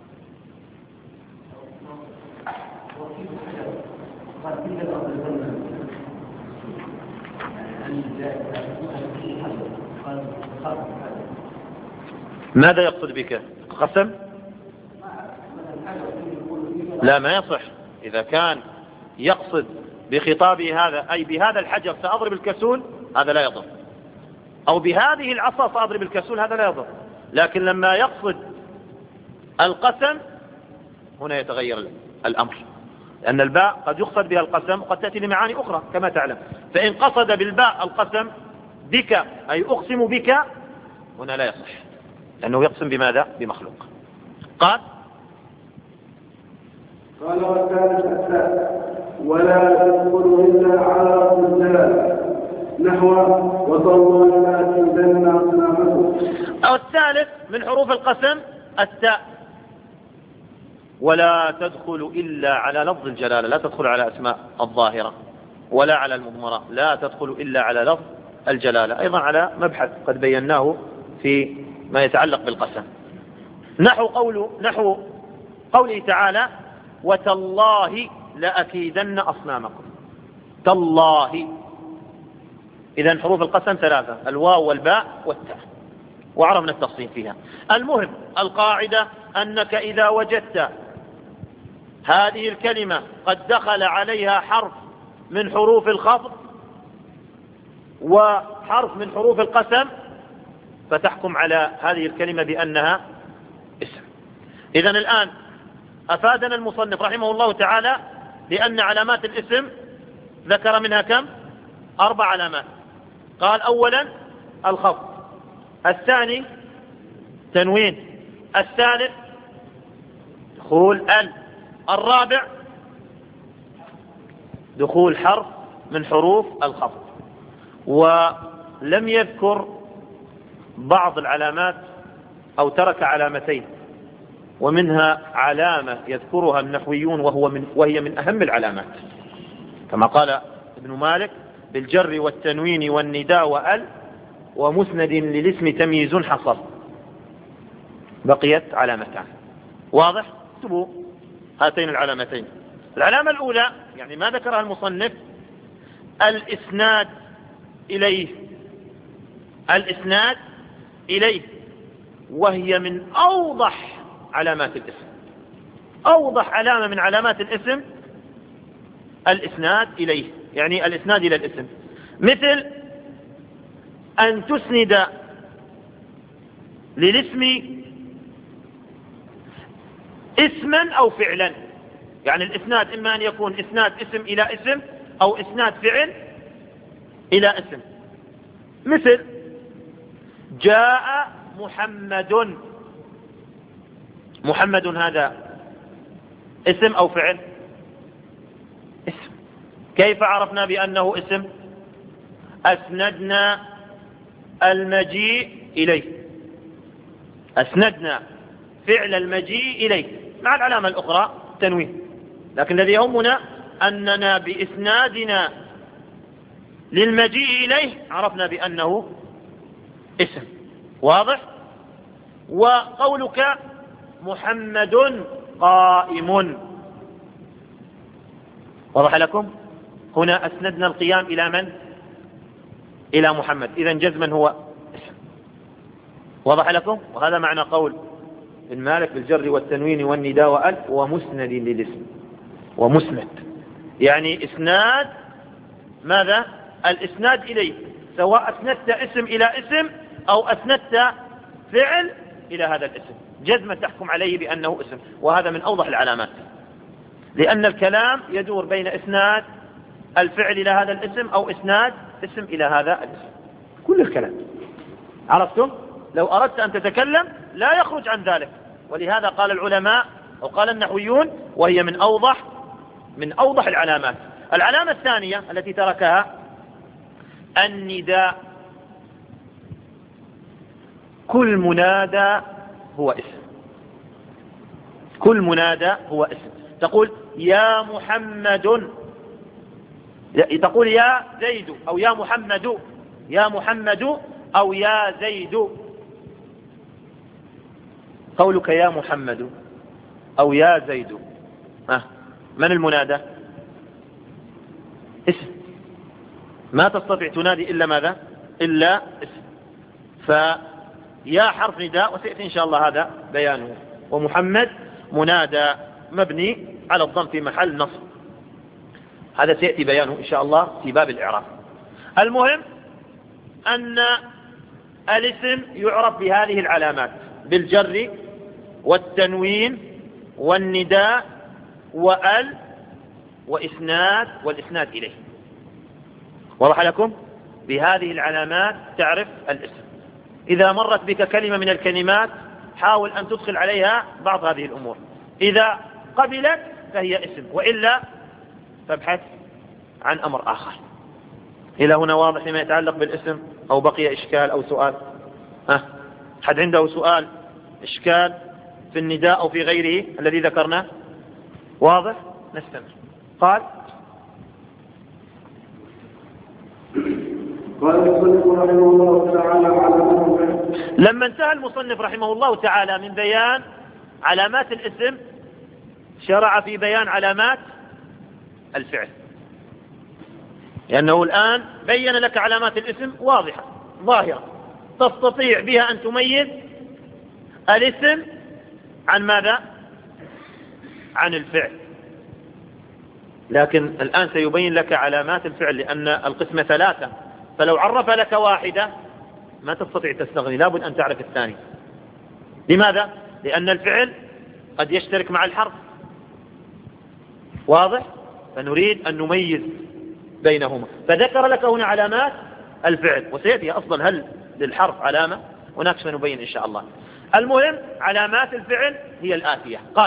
ماذا يقصد بك؟ قسم؟ لا، ما يصح. إذا كان يقصد بخطابه هذا أي بهذا الحجر سأضرب الكسول، هذا لا يضر، أو بهذه العصا سأضرب الكسول، هذا لا يضر. لكن لما يقصد القسم هنا يتغير الأمر، لأن الباء قد يقصد بها القسم وقد تأتي لمعاني أخرى كما تعلم. فإن قصد بالباء القسم بك أي أقسم بك، هنا لا يصح، لأنه يقسم بماذا؟ بمخلوق. قال والثالث التاء ولا تدخل إلا على الرجال نحو وطول لأكيدن أصنامكم. أو الثالث من حروف القسم التاء، ولا تدخل إلا على لفظ الجلالة، لا تدخل على أسماء الظاهرة ولا على المضمرة، لا تدخل إلا على لفظ الجلالة. أيضا على مبحث قد بيناه في ما يتعلق بالقسم، نحو قوله تعالى وتالله لأكيدن أصنامكم. تالله، إذن حروف القسم ثلاثة، الواو والباء والتاء، وعرفنا التفصيل فيها. المهم القاعدة أنك إذا وجدت هذه الكلمة قد دخل عليها حرف من حروف الخفض وحرف من حروف القسم فتحكم على هذه الكلمة بأنها اسم. إذن الآن أفادنا المصنف رحمه الله تعالى بأن علامات الاسم ذكر منها كم؟ 4 علامات. قال أولا الخفض، الثاني تنوين، الثالث دخول الرابع دخول حرف من حروف الخفض. ولم يذكر بعض العلامات أو ترك علامتين، ومنها علامة يذكرها النحويون وهي من أهم العلامات، كما قال ابن مالك بالجر والتنوين والنداء وأل ومسند للاسم تمييز حصل. بقيت علامتان. واضح؟ اكتبوا هاتين العلامتين. العلامة الأولى يعني ما ذكرها المصنف الإسناد إليه، الإسناد إليه، وهي من أوضح علامات الاسم. أوضح علامة من علامات الاسم الإسناد إليه، يعني الإسناد إلى الاسم، مثل أن تسند للاسم اسما أو فعلا. يعني الإسناد إما أن يكون إسناد اسم إلى اسم أو إسناد فعل إلى اسم. مثل جاء محمد. محمد هذا اسم أو فعل؟ اسم. كيف عرفنا بأنه اسم؟ أسندنا المجيء إليه، أسندنا فعل المجيء إليه مع العلامة الأخرى تنوين. لكن الذي يهمنا أننا بإسنادنا للمجيء إليه عرفنا بأنه اسم. واضح؟ وقولك محمد قائم، واضح لكم؟ هنا أسندنا القيام إلى من؟ إلى محمد، إذن جزما هو اسم. واضح لكم؟ وهذا معنى قول ابن مالك بالجر والتنوين والنداء وأل ومسند للاسم. ومسند يعني إسناد ماذا؟ الإسناد إليه، سواء أسندت اسم إلى اسم أو أسندت فعل إلى هذا الاسم، جزما تحكم عليه بأنه اسم. وهذا من أوضح العلامات، لأن الكلام يدور بين إسناد الفعل إلى هذا الاسم أو إسناد اسم إلى هذا الاسم، كل الكلام. عرفتم؟ لو أردت أن تتكلم لا يخرج عن ذلك. ولهذا قال العلماء أو قال النحويون وهي من أوضح العلامات. العلامة الثانية التي تركها النداء. كل منادى هو اسم، كل منادى هو اسم. تقول يا محمد، تقول يا زيد أو يا محمد، يا محمد أو يا زيد. قولك يا محمد أو يا زيد من المنادى؟ اسم. ما تستطيع تنادي إلا ماذا؟ إلا اسم. فيا حرف نداء وسيأتي إن شاء الله هذا بيانه، ومحمد منادى مبني على الضم في محل نصب، هذا سيأتي بيانه إن شاء الله في باب الإعراب. المهم أن الاسم يعرف بهذه العلامات: بالجر والتنوين والنداء وأل وإسناد والإسناد إليه. واضح لكم؟ بهذه العلامات تعرف الاسم. إذا مرت بك كلمة من الكلمات حاول أن تدخل عليها بعض هذه الأمور، إذا قبلت فهي اسم، وإلا فابحث عن أمر آخر. إلى هنا واضح لما يتعلق بالاسم أو بقي إشكال أو سؤال؟ حد عنده سؤال إشكال في النداء أو في غيره الذي ذكرناه؟ واضح؟ نستمر. قال المصنف رحمه الله تعالى لما انتهى المصنف رحمه الله تعالى من بيان علامات الاسم شرع في بيان علامات الفعل، لأنه الآن بين لك علامات الاسم واضحة ظاهرة تستطيع بها أن تميز الاسم عن ماذا؟ عن الفعل. لكن الآن سيبين لك علامات الفعل، لأن القسم ثلاثة، فلو عرف لك واحدة ما تستطيع تستغني، لابد أن تعرف الثاني. لماذا؟ لأن الفعل قد يشترك مع الحرف، واضح؟ فنريد أن نميز بينهما، فذكر لك هنا علامات الفعل، وسيأتي أصلا هل للحرف علامة، هناك سنبين إن شاء الله. المهم علامات الفعل هي الآتية. قال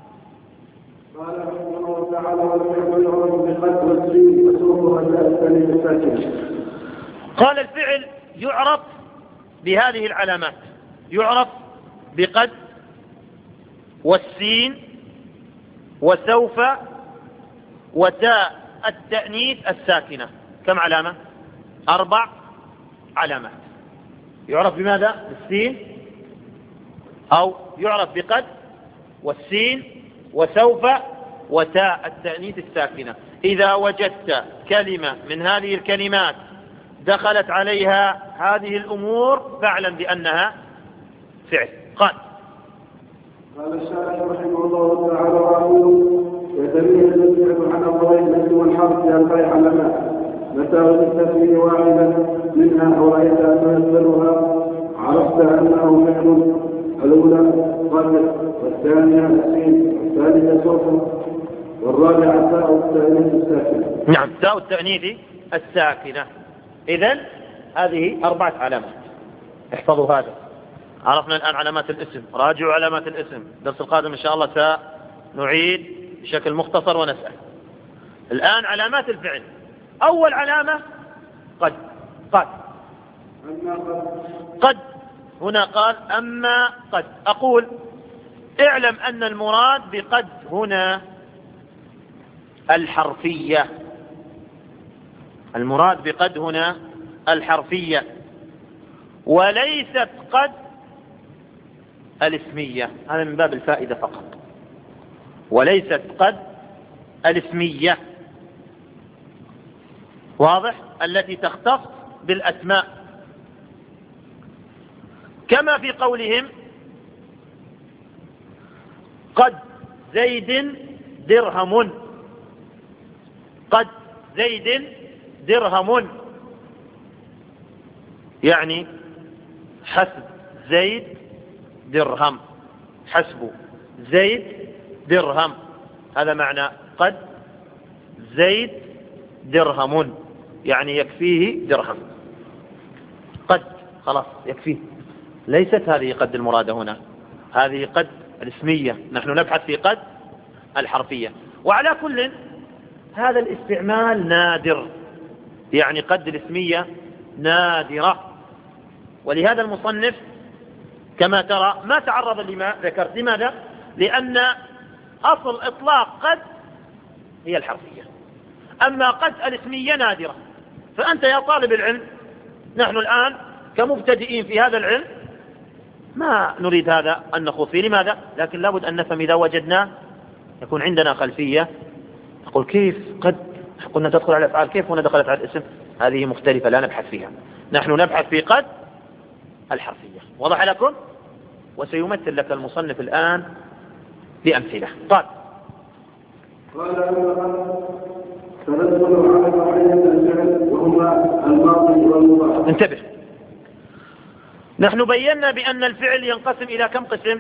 رحمه الله تعالى والفعل يعرف بقد والسين وسوق الثاني الساكنة. قال الفعل يعرف بهذه العلامات، يعرف بقد والسين وسوف وتاء التأنيث الساكنة. كم علامة؟ 4 علامات. يعرف بماذا؟ بالسين، أو يعرف بقد والسين وسوف وتاء التأنيث الساكنة. إذا وجدت كلمة من هذه الكلمات دخلت عليها هذه الأمور فاعلم بأنها فعل. قال الشارح رحمه الله تعالى وعلمه يتميز الفعل عن الضوئين والحرف بأربع علامات، متى وجدت فيه واحدا منها أو رأيت أن ينزلها عرفت أنه فعل. الأولى قد، والثانية السين، والثالثة سوف، والرابعة تاء التأنيث الساكنة. نعم، تاء التأنيث الساكنة. إذن هذه 4 علامات، احفظوا هذا. عرفنا الآن علامات الاسم، راجعوا علامات الاسم. الدرس القادم إن شاء الله سنعيد بشكل مختصر ونسأل. الآن علامات الفعل. أول علامة قد. قد هنا قال أما قد. أقول اعلم أن المراد بقد هنا الحرفية. المراد بقد هنا الحرفية، وليست قد الاسمية. هذا من باب الفائدة فقط، وليست قد الاسمية، واضح؟ التي تختص بالأسماء، كما في قولهم قد زيد درهم. قد زيد درهم يعني حسب زيد درهم، حسب زيد درهم. هذا معنى قد زيد درهم، يعني يكفيه درهم. قد خلاص يكفيه. ليست هذه قد المرادة هنا، هذه قد الاسمية. نحن نبحث في قد الحرفية. وعلى كل هذا الاستعمال نادر، يعني قد الاسمية نادرة، ولهذا المصنف كما ترى ما تعرض لما ذكرت. لماذا؟ لأن أصل إطلاق قد هي الحرفية، أما قد الاسمية نادرة. فأنت يا طالب العلم، نحن الآن كمبتدئين في هذا العلم ما نريد هذا أن نخوض فيه. لماذا؟ لكن لابد أن نفهم إذا وجدنا يكون عندنا خلفية. نقول كيف قد قلنا تدخل على الأفعال، كيف هنا دخلت على الاسم؟ هذه مختلفة لا نبحث فيها، نحن نبحث في قد الحرفية. وضح لكم؟ وسيمثل لك المصنف الآن بأمثلة. قال تنزل على معين الفعل وهما الماضي والمضارع. انتبه، نحن بينا بأن الفعل ينقسم إلى كم قسم؟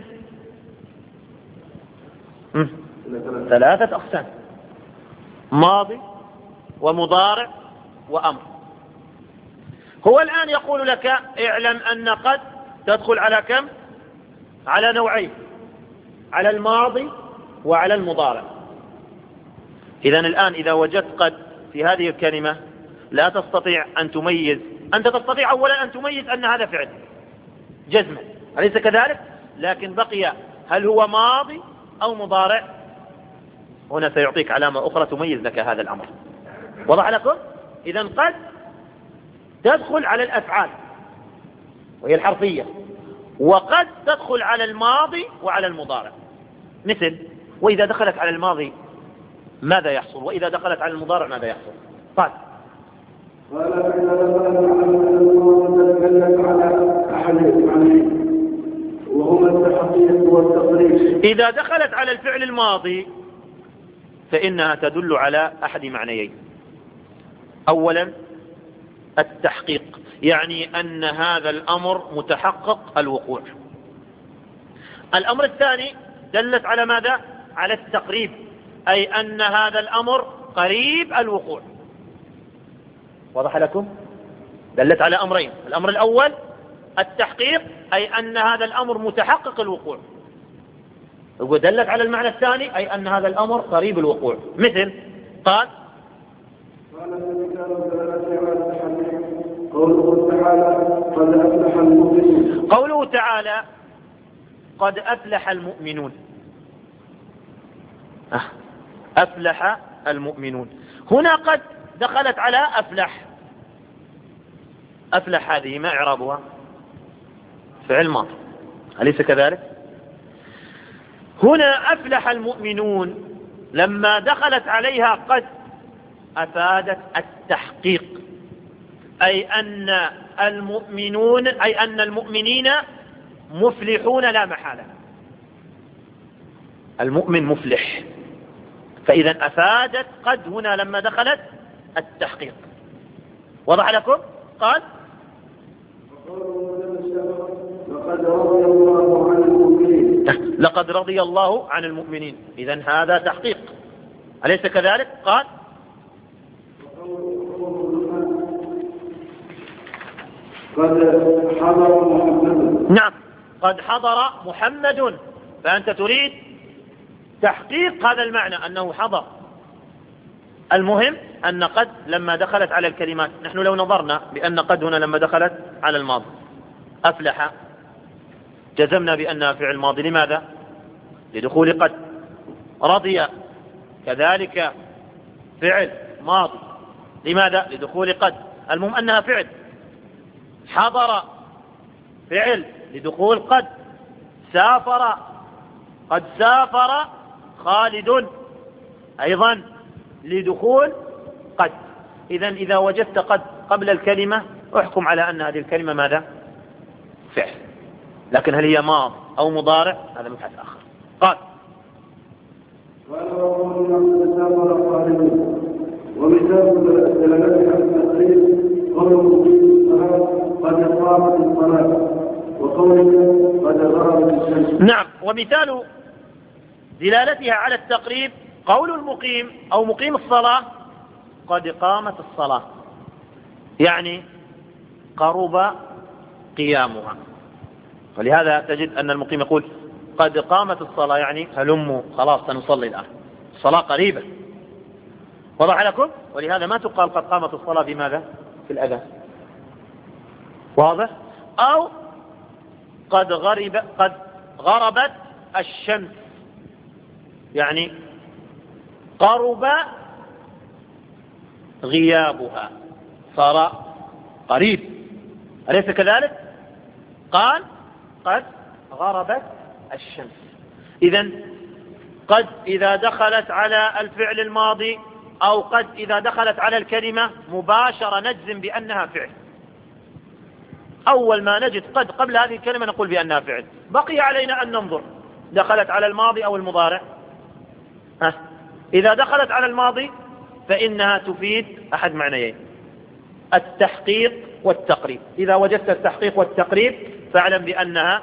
3 أقسام: ماضي ومضارع وأمر. هو الآن يقول لك اعلم أن قد تدخل على كم؟ على نوعين، على الماضي وعلى المضارع. إذن الآن إذا وجدت قد في هذه الكلمة لا تستطيع أن تميز. أنت تستطيع أولا أن تميز أن هذا فعل جزما، أليس كذلك؟ لكن بقي هل هو ماضي أو مضارع؟ هنا سيعطيك علامة أخرى تميز لك هذا الأمر. وضح لكم؟ إذن قد تدخل على الأفعال وهي الحرفية، وقد تدخل على الماضي وعلى المضارع. مثل وإذا دخلت على الماضي ماذا يحصل؟ وإذا دخلت على المضارع ماذا يحصل؟ قال فإذا دخلت على الماضي دلت على أحد المعنيين وهما التحقيق والتقريب. إذا دخلت على الفعل الماضي فإنها تدل على أحد معنيين. أولا التحقيق، يعني أن هذا الأمر متحقق الوقوع. الأمر الثاني دلت على ماذا؟ على التقريب، أي أن هذا الأمر قريب الوقوع. واضح لكم؟ دلت على أمرين. الأمر الأول التحقيق، أي أن هذا الأمر متحقق الوقوع، ودلت على المعنى الثاني أي أن هذا الأمر قريب الوقوع. مثل قال قوله تعالى قد أفلح المؤمنون. أفلح المؤمنون، هنا قد دخلت على أفلح. أفلح هذه ما إعرابها؟ فعل ماضي، أليس كذلك؟ هنا أفلح المؤمنون لما دخلت عليها قد أفادت التحقيق، أي أن المؤمنون، أي أن المؤمنين مفلحون لا محالة. المؤمن مفلح، فإذا أفادت قد هنا لما دخلت التحقيق. وضح لكم؟ قال لقد رضي الله عن المؤمنين، إذن هذا تحقيق، أليس كذلك؟ قال قد حضر محمد. نعم، قد حضر محمد، فأنت تريد تحقيق هذا المعنى أنه حضر. المهم أن قد لما دخلت على الكلمات، نحن لو نظرنا بأن قد هنا لما دخلت على الماضي أفلح جزمنا بأنها فعل ماضي. لماذا؟ لدخول قد. رضي كذلك فعل ماضي. لماذا؟ لدخول قد. المهم أنها فعل. حضر فعل لدخول قد. سافر، قد سافر خالد أيضا لدخول قد. إذا وجدت قد قبل الكلمة احكم على أن هذه الكلمة ماذا؟ فعل. لكن هل هي ماض أو مضارع؟ هذا مبحث آخر. قال ومثال دلالتها التقرير قوله قد قامت الصلاة وقوله قد غربت الشمس. نعم، ومثال دلالتها على التقريب قول المقيم أو مقيم الصلاة قد قامت الصلاة، يعني قرب قيامها. ولهذا تجد أن المقيم يقول قد قامت الصلاة، يعني هلموا خلاص سنصلي الآن، الصلاة قريبة. وضع لكم؟ ولهذا ما تقال قد قامت الصلاة في ماذا؟ في الأذان. واضح؟ أو قد غربت الشمس، يعني قرب غيابها، صار قريب، أليس كذلك؟ قال قد غربت الشمس. إذن قد إذا دخلت على الفعل الماضي أو قد إذا دخلت على الكلمة مباشرة نجزم بأنها فعل. أول ما نجد قد قبل هذه الكلمة نقول بأنها فعل. بقي علينا أن ننظر دخلت على الماضي أو المضارع. إذا دخلت على الماضي فإنها تفيد أحد معنيين، التحقيق والتقريب. إذا وجدت التحقيق والتقريب فاعلم بأنها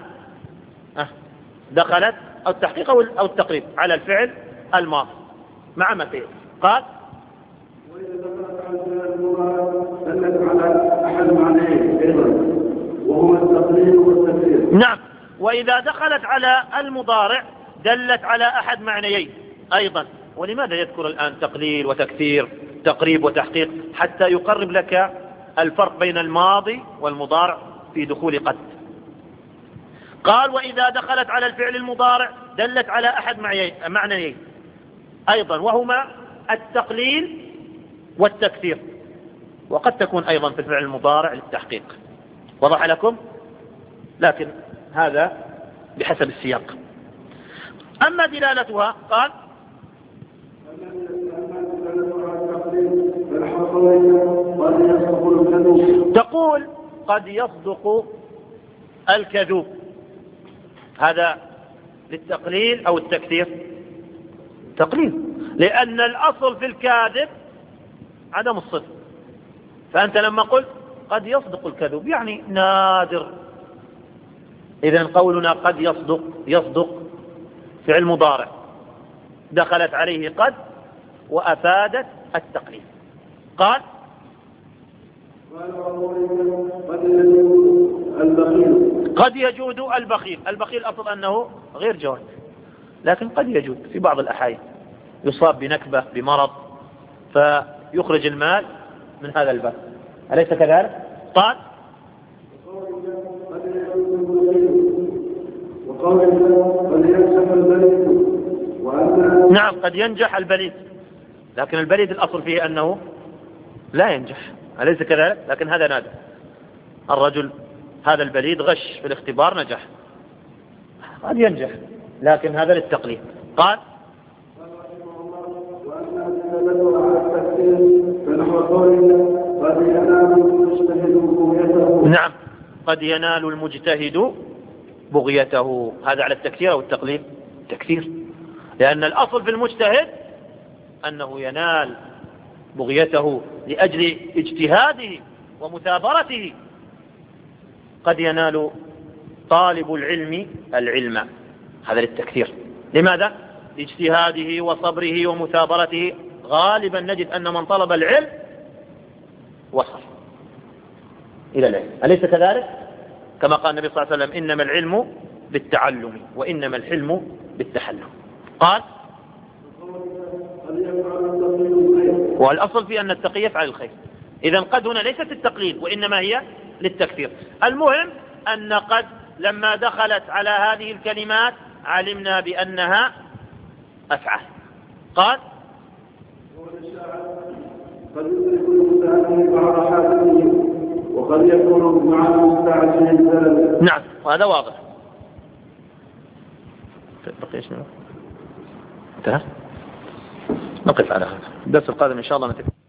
دخلت أو التحقيق أو التقريب على الفعل الماضي مع مثيل. قال وإذا دخلت على الفعل الماضي دلت على أحد معنيين أيضا وهما التقريب والتكرير. نعم، وإذا دخلت على المضارع دلت على أحد معنيين أيضا. ولماذا يذكر الآن تقليل وتكثير، تقريب وتحقيق؟ حتى يقرب لك الفرق بين الماضي والمضارع في دخول قد. قال وإذا دخلت على الفعل المضارع دلت على أحد معنيين أيضا، وهما التقليل والتكثير، وقد تكون أيضا في الفعل المضارع للتحقيق. وضح لكم؟ لكن هذا بحسب السياق. أما دلالتها قال تقول قد يصدق الكذوب، هذا للتقليل أو التكثير؟ تقليل، لأن الأصل في الكاذب عدم الصدق، فأنت لما قلت قد يصدق الكذوب يعني نادر، إذن قولنا قد يصدق فعل مضارع دخلت عليه قد وأفادت التقليل. قال قد يجود البخيل، البخيل أصل أنه غير جواد، لكن قد يجود في بعض الأحيان، يصاب بنكبة بمرض فيخرج المال من هذا الباب، أليس كذلك؟ قال نعم قد ينجح البليد، لكن البليد الأصل فيه أنه لا ينجح، أليس كذلك؟ لكن هذا نادر، الرجل هذا البليد غش في الاختبار نجح، قد ينجح، لكن هذا للتقليد. قال نعم قد ينال المجتهد بغيته، هذا على التكثير أو التقليل؟ تكثير، لأن الأصل في المجتهد أنه ينال بغيته لأجل اجتهاده ومثابرته. قد ينال طالب العلم، هذا للتكثير، لماذا؟ لاجتهاده وصبره ومثابرته، غالبا نجد أن من طلب العلم وصل إلى العلم، أليس كذلك؟ كما قال النبي صلى الله عليه وسلم إنما العلم بالتعلم وإنما الحلم بالتحلم. قال والأصل في أن التقي يفعل الخير، إذا قد هنا ليست التقليل وإنما هي للتكثير. المهم أن قد لما دخلت على هذه الكلمات علمنا بأنها أفعال. قال قد يدرك المتعلم بعض حاجته وقد يكون مع المستعجل. نعم وهذا واضح. بقي شنو؟ انتهى؟ نقف على هذا. الدرس القادم إن شاء الله نتكلم